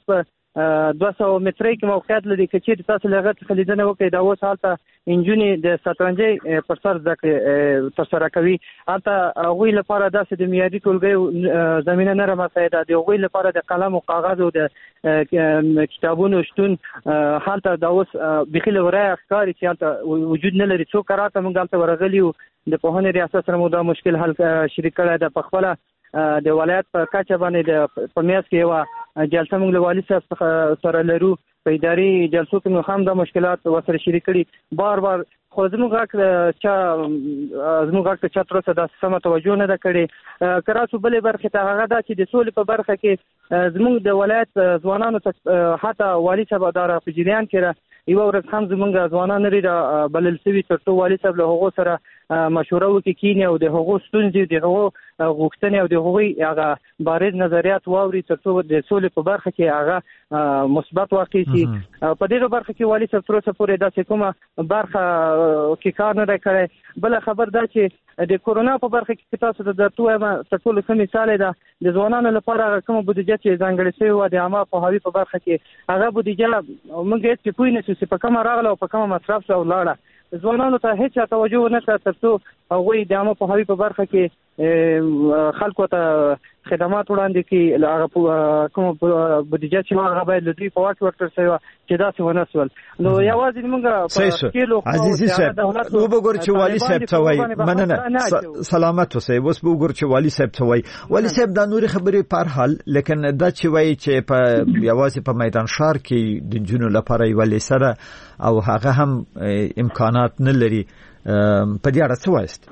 دوه سوه مترۍ کې موقعیت لري که چېرې تاسو له هغه څخه لیدنه وکړئ دا اوس هلته نجونې د شطرنجۍ پر سر زده کړې ترسره کوي. هلته هغوی لپاره داسې د معیاري ټولګیو زمینه نه رامنځته ده. د هغوی لپاره د قلم او کاغذ او د کتابونو شتون هلته دا اوس بیخي له ورایه ښکاري چې هلته وجود نه لري. څو کراته موږ هلته ورغلي یو د پوهنې ریاست سره مو دا مشکل حل شریک کړی ده. په خپله د ولایت په کچه باندې د په میاشت کې یوه جلسه موږ له والي صاحب سره لرو. په اداري جلسو کې موږ هم دا مشکلات ورسره شریک کړي. بار بار خو زموږ غږ چا زموږ غږ ته چا تر اوسه داسې سمه توجه نه ده کړې. که راسو بلې برخې ته هغه دا چې د سولې په برخه کې زموږ د ولایت ځوانانو ته حتی والي صاحب دا په جریان کې یوه ورځ هم زموږ ځوانان لري را بلل سوي تر څو والي صاحب له هغو سره مشوره وکړي کینې او د هغو ستونزې د هغو غوښتنې او د هغوی هغه بارز نظریات واوري تر څو د سولې په برخه کې هغه مثبت واقع شي. په دې برخه کې والي صاحب تر اوسه پورې داسې کومه برخه کې کار نه دی کړی. بله خبر دا چې د کورونا په برخه کې تاسو ته درته وایم تر ټولو ښه مثال ده د ځوانانو لپاره هغه کومه بودیجه چې ځانګړې شوې وه د عامه پوهاوي په برخه کې هغه بودیجه موږ هېڅ پې پوه نه شو چې په کومه راغله او په کومه مصرف شوه او لاړه. ځوانانو ته هېچا توجه ونه کړه تر څو هغوی د عامه پوهاوي په برخه کې خلکو ته خدمات وړاندې کړي. هغه کومه بودیجه چې هغه باید له دوی په واک ورکړل شوې وه چې داسې ونه شول. نو یوازې موږ په ښکېلو عزیزي صاحب وګورو چې والي صاحب ته وایي مننه سلامت اوسئ. اوس به وګورو چې والي صاحب ته وایي. والي صاحب دا نورې خبرې په هر حال لیکن دا چې وایي چې په یوازې په میدان ښار کې د نجونو لپاره یوه لیسه ده او هغه هم امکانات نه لري په دې اړه څه وایست؟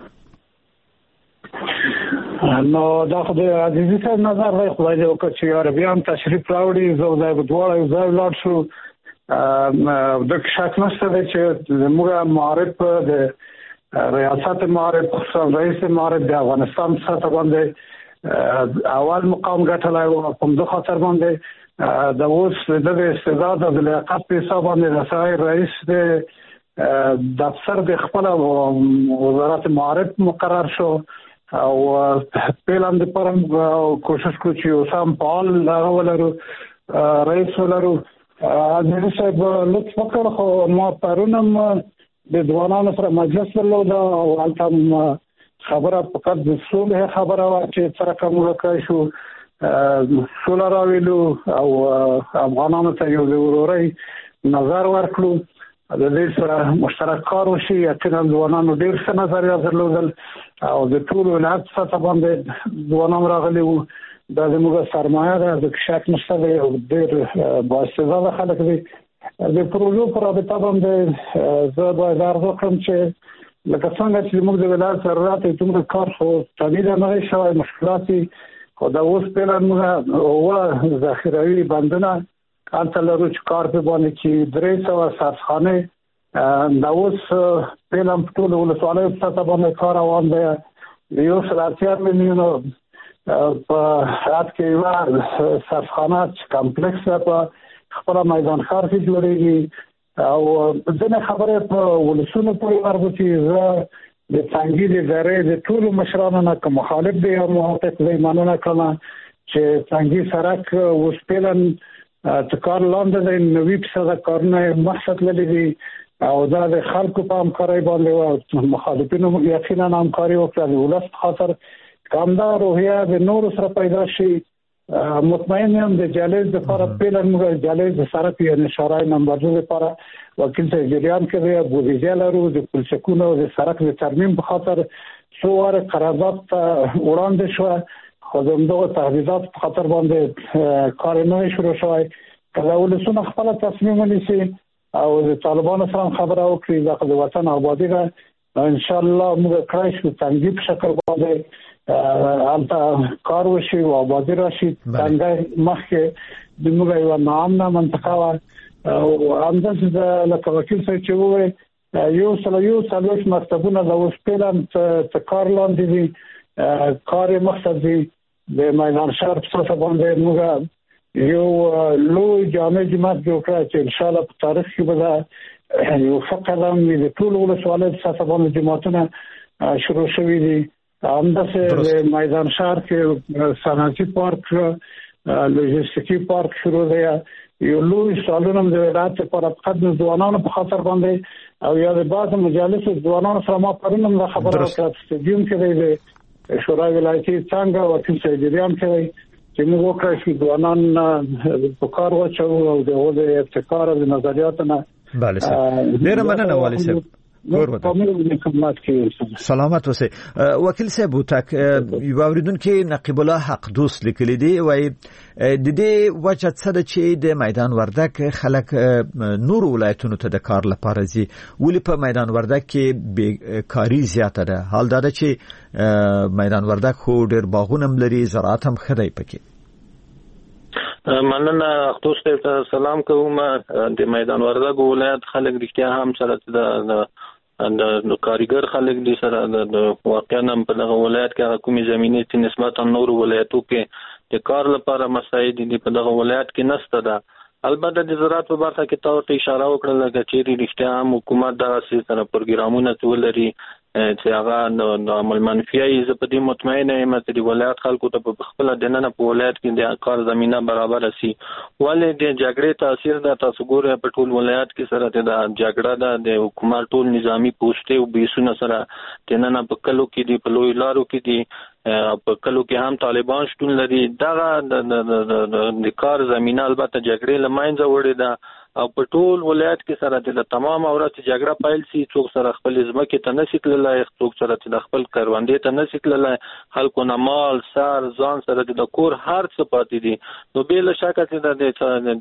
نو دا خو د عزیزي صاحب نظر دی. خدای دې وکړي چې عربیان تشریف راوړي زه ځای به دواړه یو ځای ولاړ شو. د شک نشته دی چې زموږ معارف د ریاست معارف خصوصا رئیس معارف د افغانستان سطح باندې اول مقام ګټلی و. په همدې خاطر باندې د اوس د استعداد او د لیاقت په حساب باندې د سایه رئیس د دفتر د خپل وزارت معارف مقرر شو او پلان د پرم کوشش کوي چې اوسم پال ولرو رئیس ولرو. عزیزي صاحب لطف وکړ خو ما پرونم د ځوانانو سره مجلس درلود او هلته خبره فقط د صلح خبره وه چې سره کوم وکړی شو صلح راویلو او افغانانو ته یو د ورورۍ نظر ورکړو د دې سره مشترک کار وشي. یقینا ځوانانو ډېر ښه نظریات درلودل او د ټول ولایت سطح باندې ځوانان راغلي وو. دا زموږ سرمایه ده د شک نشته دی او ډېر بااستعداده خلک دي. د پروژو په رابطه باندې زه باید عرض وکړم چې لکه څنګه چې زموږ د ولایت ضرورت یې دومره کار خو طبیعي نه دی شوی مشکلات یې خو دا اوس پلان موږ اووه ذخیروي بندونه هلته لرو چې کار په باندې چې درې سوه سرخانې دا اوس پلان په ټولو ولسوالیو په سطح باندې کار روان دی. یو سل اتیا میلیونه په هیات کې یوه سرخانه کمپلیکس ده په خپله میدان ښار کې جوړېږي او ځینې خبرې په ولسونو پورې ورغوڅي. زه د څانګي د ادارې د ټولو مشرانو نه که مخالف دی او موافق دی مننه کوم چې څانګي سړک اوس پلان ته کار لاندې دی. نوي فیصده کارونه مخته تللي دي او دا د خلکو په همکارۍ باندې او مخالفینو یقینا همکاري وکړه د ولس په خاطر کامدا روحیه د نورو سره پیدا شي. مطمئن یم د جالیز لپاره پلان موږ جالیز د سړک یعنې شورای نمبر دو لپاره وکیل ته جریان کوي بودیجه لرو د پلچکونو د سړک د ترمیم په خاطر څو واره قرارداد وړاندې شو خو زموږ تهدیدات په خاطر باندې کار نه شروع شوی. کله ولسونه خپل تصمیم ونیسي او د طالبانو سره خبره وکړي د وطن آبادی ده ان شاء الله موږ کړای شو څنګه په شکل باندې البته کار وشي او آبادی راشي. څنګه مخکې د موږ یو نامه منطقه او همداسې لکه وکیل صاحب چې وویل یو سل یو څلوېښت مکتبونه د اوس پلان ته کار لاندې دي. کار مقصد دی د میدان ښار په سطح باندې موږ یو لوی جامع جماعت جوړ کړی چې ان شاء الله په تاریخ کې به یو ښه قدم وي. د ټولو ولسوالیو په سطح باندې جماعتونه شروع شوي دي. همداسې د میدان ښار کې صنعتي پارک لوجستیکي پارک شروع دی. یو لوی سالونه د ولایت لپاره فقط د ځوانانو په خاطر باندې او یا د بعض مجالس ځوانانو سره ما پرونم د خبرو وکړه استادیوم کې د شورای ولایتي څنګه وکیل سیدریان کوي چې موږ وکړو چې ځوانان په کار واچو او د ابتکار او نظریاتو نه بله صاحب ډیر مننه والي صاحب سلامت اوسئ. وکیل صاحب وتاک یو اوریدونکو نقیب الله حق دوست لیکلی دی وای د دې وجه څه ده چې د میدان وردک خلک نور ولایتونو ته د کار لپاره ځي ولی په میدان وردک کې بیکاری زیاته ده حال دا چې میدان وردک خو ډیر باغونه لري زراعت هم خدای پکې. مننه اختوس ته سلام کوم. د میدان وردک ولایت خلک رښتیا هم سره د د کاریګر خلک دي سره د واقعا په دغه ولایت کې کومې زمینې چې نسبتا نور ولایتو کې د کار لپاره مساعد دي په دغه ولایت کې نشته ده. البته د زراعت په برخه کې تاسو ته اشاره وکړه چې رښتیا هم حکومت دغه سیستم پروګرامونه تولري چې هغه د عمل منفي ز په دې مطمئنه یم چې د ولایت خلکو ته په خپل دننه په ولایت کې د کار زمينه برابر شي. ولې د جګړې تاثیر د تاسو ګوره په ټول ولایت کې سره د جګړه د حکومت ټول نظامی پوسټه او بیسونه سره دننه په کلو کې دی په لوی لارو کې دی په کلو کې هم طالبان شتون لري. دغه د کار زمينه البته جګړې لمانځه وړي ده او په ټول ولایت کې سره د تمام اورات جګړه پایل سي څوک سره خپل ځمکه ته نسیتللای څوک سره د خپل کاروندې ته نسیتللای خلکو نه مال سر ځان سره د کور هر څه پاتې دي. نو بل شک چې د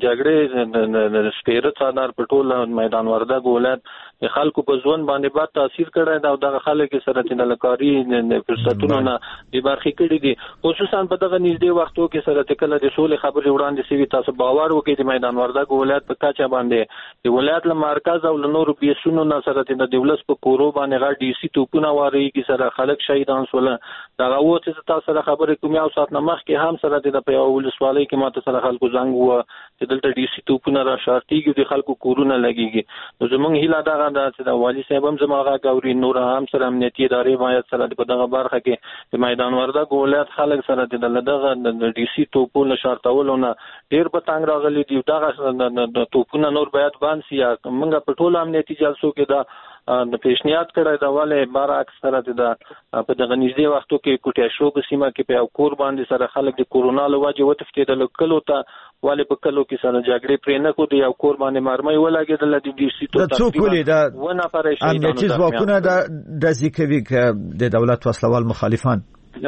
جګړې د سپیره څادر په ټول میدان وردک ولایت خلکو په ځوان باندې بد تاثیر کړی دا او د خلک سره د لکاري د فرصتونو نه به برخې کړي دي خصوصا په دغه نږدې وختو کې سره کله د سولې خبرې وړاندې سوي. تاسو باور وکړئ د میدان وردک ولایت په کچه باندې د ولایت له مرکز او له نورو بیسونو نه سره د دولت په کورو باندې غړ ډي سي توپونه واري کې سره خلک شهیدان شول. دا وو چې تاسو سره خبرې کوم یو سات نه مخکې هم سره د په ولسوالۍ کې ماته سره خلکو زنګ وو چې دلته ډي سي توپونه را شارتيږي د خلکو کورونه لګيږي. نو زمونږ هیله دا ده چې د والی صاحب هم زموږه غوړي نور هم سره امنیتي ادارې باید سره په دغه برخه کې د میدان وردک ولایت خلک سره د دغه د ډي سي توپونه شارتولونه ډیر په تنګ راغلي دي. دغه توپونه نور باید باندې سي موږ په ټول امنیتي جلسو کې دا د پیشنهاد کړی دا والے برعکس سره د په دغه نږدې وختو کې کوټیا شو په سیمه کې په کور باندې سره خلک د کورونا لوجه وتفتیدل کلو ته والے په کلو کې سره جګړې پرې نه کو دی او کور باندې مرمۍ ولګېدل د دې سي ته تقریبا ونه پرې شي امنیتي ځواکونه د ذکروي د دولت وسلوال مخالفان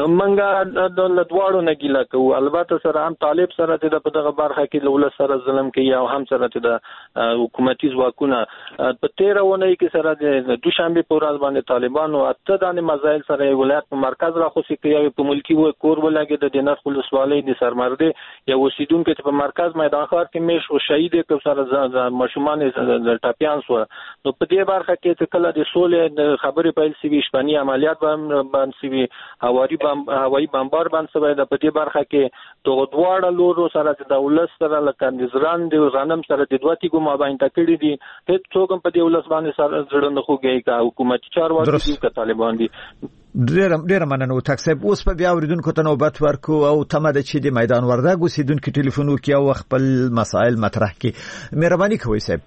منګه د لدواړو نه ګیلا کوو. البته سره هم طالب سره د په دغه برخه کې له سره ظلم کوي او هم سره د حکومتي ځواکونه په تیره ونه کې سره د دوشنبه په ورځ باندې طالبانو اته د مزایل سره ولایت په مرکز را خوشي کوي په ملکی و کور ولګي د دینار خلصوالۍ د سرمرده یا وسیدونکو په مرکز میدان ښار کې مش او شهید کو سره مشمان د ټاپیان سو. نو په دې برخه کې کله د سولې خبرې پیل سی شپنی عملیات باندې سی هواري هوایي بمبار باندې سوی د پدې برخه کې توغ دواړه لورو سره د دولت سره لکه نظران د غنم سره د دوتی ګو ما باندې کړی دي هیڅ څوک په دې ولس باندې سره زړه نه خوږي کا حکومت چارواکي دي ک طالبان دي. ډیر ډیر مننه تکسب اوس په بیا اوریدونکو ته نوبت ورکو او تمه ده چې د میدان وردک اوسیدونکو ټلیفون وکي او خپل مسائل مطرح کړي. مهرباني کوئ صاحب.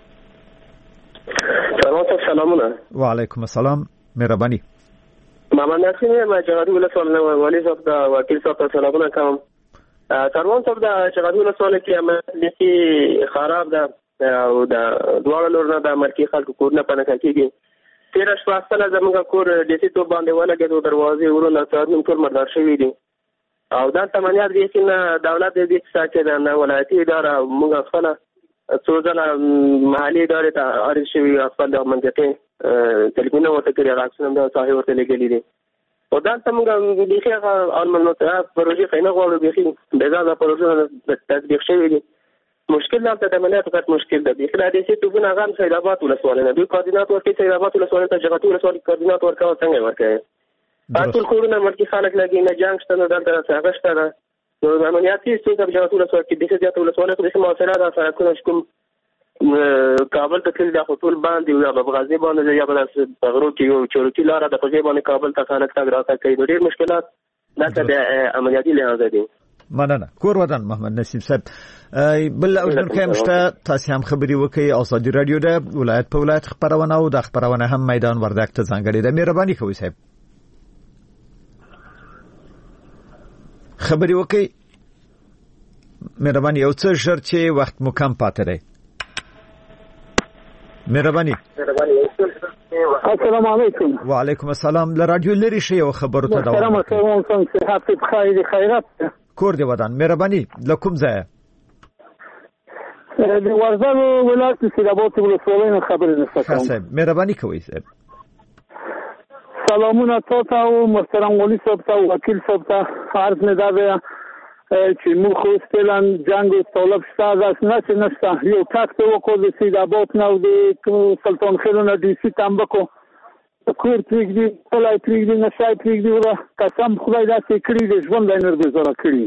سلامونه. وعلیکم السلام. مهرباني. ماما ناسینه ما جغادي ولسوالۍ والی صاحب دا وکیل صاحب سلامونه کوم. سروان صاحب دا جغادي ولسوالۍ کې امنیتي خراب ده او دا دواړه لور نه د مرکي خلکو کورونه پنه کېږي. تیر شپه سره زموږ کور د سیتو باندې ولګېدو دروازې ورونه څارنم ټول مردار شوی دي او دا تمنیات دي چې دولت دې ساکه د ولایتي اداره موږ خپل څو ځله محلي ادارې ته اړ شوي خپل د منځته ټلیفون ورته کړی راځم دا صحیح ورته لګېلې دي او دا څنګه د ښه ارمنو ته پروژې خینه غواړو به دا دا پروژه تطبیق شوی دي. مشکل نه د عملیات فقط مشکل ده. د دې چې توګه نغام سید آباد ولسوالۍ نه دوی کوردینات ورکړي سید آباد ولسوالۍ ته جغتو ولسوالۍ کوردینات ورکاو څنګه ورکړي ټول کورونه مرکي خلک لګي نه جنگ شته نه دلته څنګه شته نو عملیاتي څنګه جغتو ولسوالۍ کې د سید آباد ولسوالۍ کې موثره ده سره کوم کوم کابل ته تل د خطول باندې یا په غزنی باندې یا په بغرو کې یو چورتي لار د په باندې کابل ته خلک تګ راځي کوي ډېر مشکلات دا د عملیاتي لحاظ دي. مننه. کور ودان محمد نصیب صاحب بل اوردونکو مشته تاسو هم خبري وکي ازادي رادیو د ولایت په ولایت خبرونه او د خبرونه هم میدان وردګ ته ځانګړي ده. مهرباني کوئ صاحب خبري وکي. مهرباني یو څه شر چې وخت مو کم پاتې دی. مهرباني. السلام علیکم. وعلیکم السلام. ل رادیو لري شی او خبرو ته دا محترم سلام صحت بخیر خیرات کور دی ودان. مهرباني لکم ځای د ورزال ولایت سیداباد ولسوالۍ خبرې نشته. صاحب مهرباني کوئ صاحب. سلامونه تاسو او محترم ولی صاحب او وکیل صاحب ته عرض نه ده چې موږ خو استلان جنگ طالب شته از نه چې نشته یو تاکت وکړو د سیداباد نو د سلطان خیلونه ډي سي تنبکو کور پریږدي کولای پریږدي نشای پریږدي ولا قسم خدای داسې کړی د ژوند لنر گزاره کړی.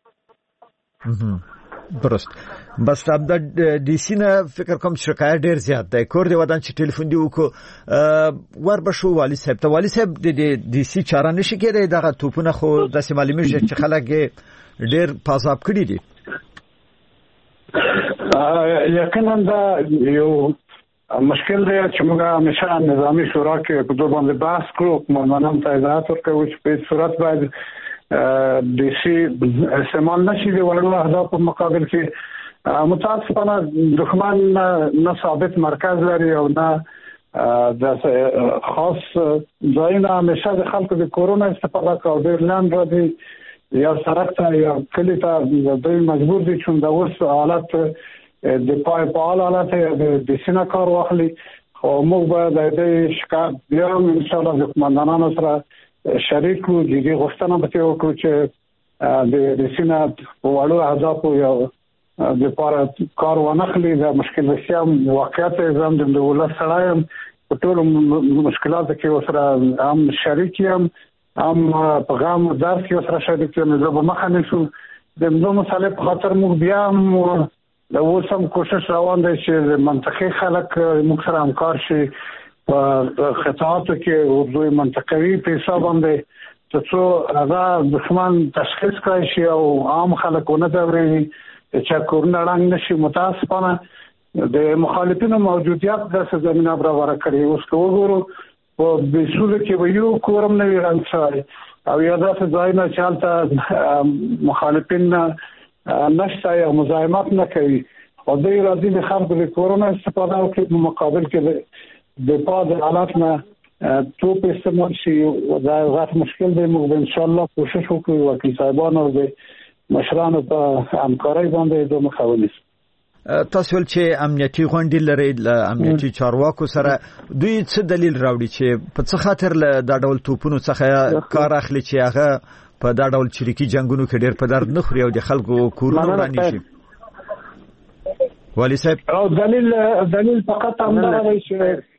درست. بس د ډي سي نه فکر کوم شکایت ډیر زیات دی. کور دی ودان چې ټلیفون دی وکړو ور بشو والی صاحب ته. والی صاحب د ډي سي چاره نشي کېدای دغه توپونه خو د سیمالي مې چې خلک ډیر پازاب کړی دي. یقینا دا یو مشکل دی چې موږ همیشه نظامی شورا کې په دوه باندې بحث کړو. مونږ ته اجازه ورکوي چې په صورت باید ډي سي استعمال نشي د وړو اهداف په مقابل کې. متاسفانه دښمن نه ثابت مرکز لري او نه د خاص ځایونه همیشه د خلکو د کورونا استفاده کوي. ډیر لاند راځي یا سرک ته یا کلی ته دوی مجبور دي چې د اوس حالت د پای په حالت د سینا کار واخلي. خو موږ به د دې شکایت بیا ان شاء الله د قومندانانو سره شریک وو. د دې غوښتنه به وکړو چې د سینا په وړو اهدافو یا د پاره کار ونخلي. د مشکل وسیام واقعیت زم د ولر سړایم په ټول مشکلات کې وسره هم شریک یم ام پیغام درس یو سره شریک یم. زه به مخه نشم د نو مسالې په خاطر موږ بیا د اوسم کوشش روان دی چې منطقي خلک موږ سره همکار شي په خطاطو کې اردو منطقوي په حساب باندې څو هغه دښمن تشخیص کړی شي او عام خلکونه ته ورې چې کورونه رنګ نشي. متاسفانه د مخالفینو موجودیت د زمينه برابر کړي. اوس وګورو په بسول کې ویو کورم نه رنګ شوی او یا داسې ځای نه چالته مخالفین نشته یا مزاحمت نه کوي. او د راځي د خلکو د کورونا استفاده او په مقابل کې د پاد حالات نه توپ استعمال شي. دا غټ مشکل دی. موږ ان شاء الله کوشش وکړو وکیل صاحبان او د مشرانو په همکارۍ باندې د مخاولي. تاسو ول چې امنیتي غونډې لري ل امنیتي چارواکو سره دوی څه دلیل راوړي چې په څه خاطر ل دا ډول توپونو څخه کار اخلي چې هغه په دا ډول چریکي جنگونو کې ډېر په درد نه خوري او د خلکو کورونه ورانه شي. والی صاحب او دلیل دلیل فقط همدا دی چې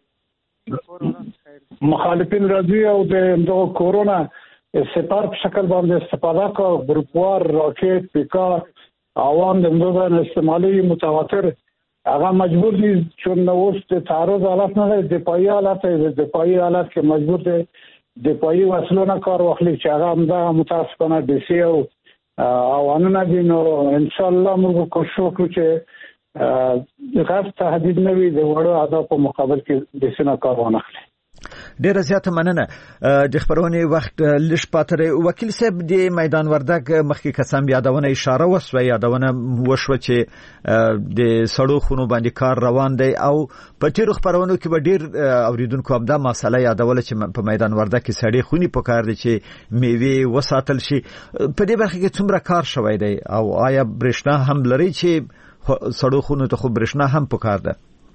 مخالفین راځي او د کورونا سپار په شکل باندې استفاده کوي. ګروپوار راکټ پیکا اوان د موږ استعمالي متواتر هغه مجبور دي چې نو اوس د تعرض حالت نه د دفاعي حالت د دفاعي حالت کې مجبور دي دفاعي وسلونه کار واخلي چې هغه همدا متاسفانه د سی او اوانونه دي. نو ان شاء الله موږ کوشش وکړو چې غیر تهدید نه وي د وړو اهداف په مقابل کې د سینا کار ونخلي. ډیره زیاته مننه. د خبرونه وخت لږ پاتره. وکیل صاحب د میدان وردګ مخکې قسم یادونه اشاره وسوي یادونه وشو چې د سړو خونو باندې کار روان دی او په تیر خبرونو کې به ډیر اوریدونکو هم دا مسله یادول چې په میدان وردګ کې سړې خونی په کار دي چې میوه وساتل شي. په دې برخه کې څومره کار شوی دی او آیا برښنا هم لري چې سړو خونو ته خو برښنا هم په کار ده؟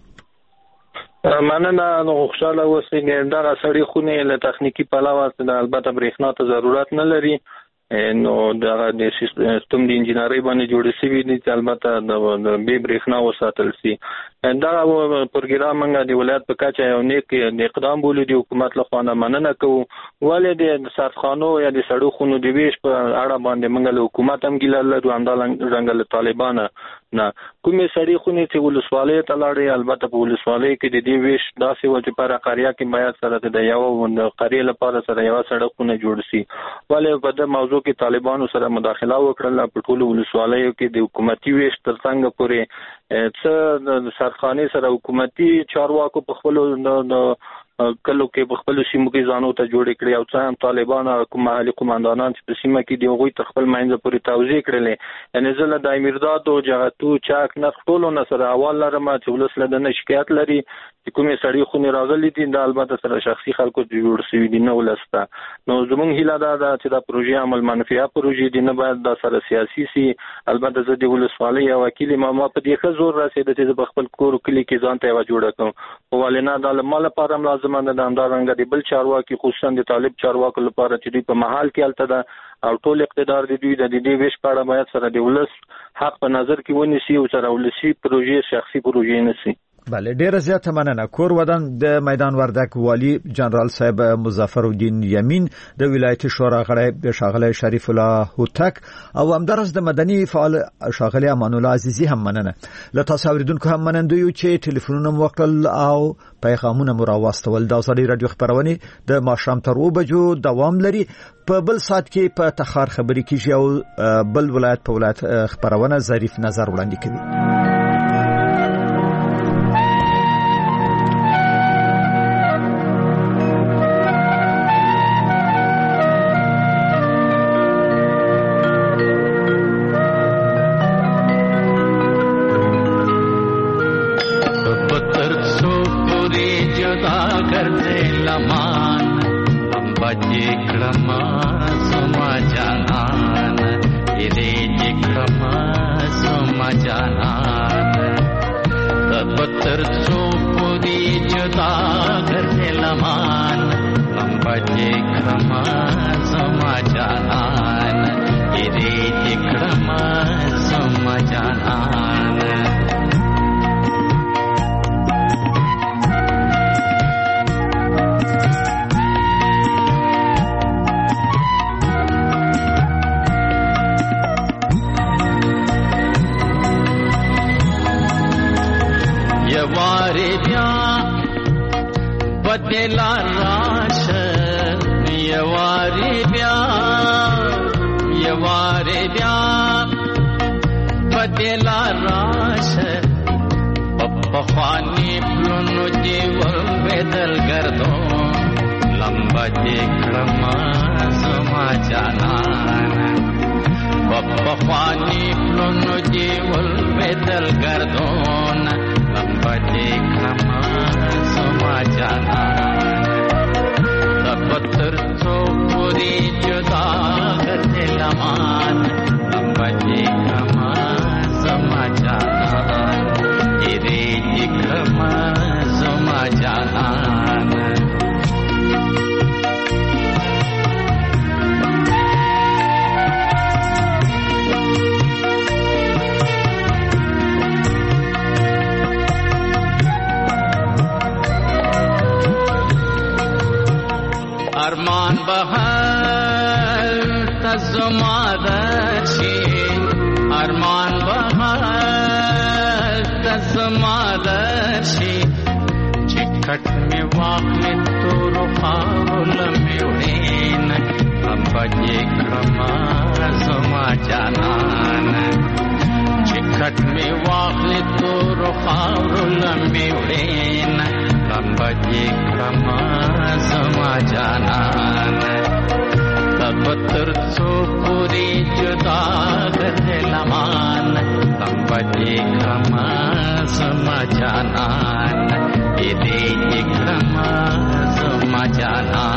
مننه. نو خوشاله اوسئ. دا سړی خونه له تخنیکی پلوه البته برېښنا ته ضرورت نه لري. نو دا د سیستم د انجینری باندې جوړ شوی دي چې البته د بي برېښنا وساتل شي. دا پروګرام موږ د ولایت په کچه یو نیک اقدام بولو دی حکومت له خوا مننه کوو. ولې د ساتخانو یا د سړو خونو د ویش په اړه باندې موږ له حکومت هم ګیله لرو اندال رنګل طالبان نه کومې سړي خونې چې ولسوالۍ ته لاړې. البته په ولسوالۍ کې د دې ویش داسې و چې پر قريه کې باید سره د یو قريه لپاره سره یو سړکونه جوړ شي. ولې په د موضوع چارو کې طالبانو سره مداخله وکړه په ټولو ولسوالیو کې د حکومتي ویش ترڅنګ پورې څه د سرخانه سره حکومتي چارواکو په خپل کلو کې په خپل سیمو کې ځانو ته جوړ کړی او څنګه طالبان او محلي قوماندانان چې په سیمه کې دی غوي تخپل مینځ پورې توزیع کړلې یعنی زله د امیرداد او جغتو چاک نه ټولو نه سره اول لرم چې ولسله د شکایت لري چې کومې سړی خونی راغلي دي د البته سره شخصي خلکو جوړ شوی دي نه ولسته نو زمونږ هیله دا ده چې دا پروژه عمل منفیه پروژه دي نه باید د سره سیاسي سي البته زه د ولسوالۍ او وکیل ما په دې ښه زور رسیدل چې په خپل کور کلی کې ځان ته جوړ کړم او ولنا د مال لپاره لازم ده د همدارنګ د بل چارواکي خصوصا د طالب چارواکو لپاره چې په محل کې الته ده او ټول اقتدار د دوی د دې ویش په اړه باید سره د ولس حق په نظر کې ونیسي او سره ولسی پروژې شخصي پروژې نسی. بله ډیره زیاته مننه. کور ودان د میدان وردک والی جنرال صاحب مظفر الدین یمین د ولایت شورا غړی شاغله شریف الله هوتک او همدارس د مدني فعال شاغله امان الله عزیزی هم مننه. له تاسو اوریدونکو هم مننه یو چې ټلیفونونه موکل او پیغامونه مو راوستول. د ازادي رادیو خبرونه د ماښام تر و بجو دوام لري. په بل سات کې په تخار خبري کیږي او بل ولایت په ولایت خبرونه ظریف نظر وړاندې کوي. ارمان بهر تزمادشی ارمان بهر تزمادشی چکٹ میں واقع تو رخاول میوین ہم بجے کرما زما جانان چکٹ میں واقع تو رخاول میوین ہم بجے کرما زما جانان تب تر سو پوری جدا گھر لمان ہم بجے کرما زما جانان یہ دے کرما زما جانان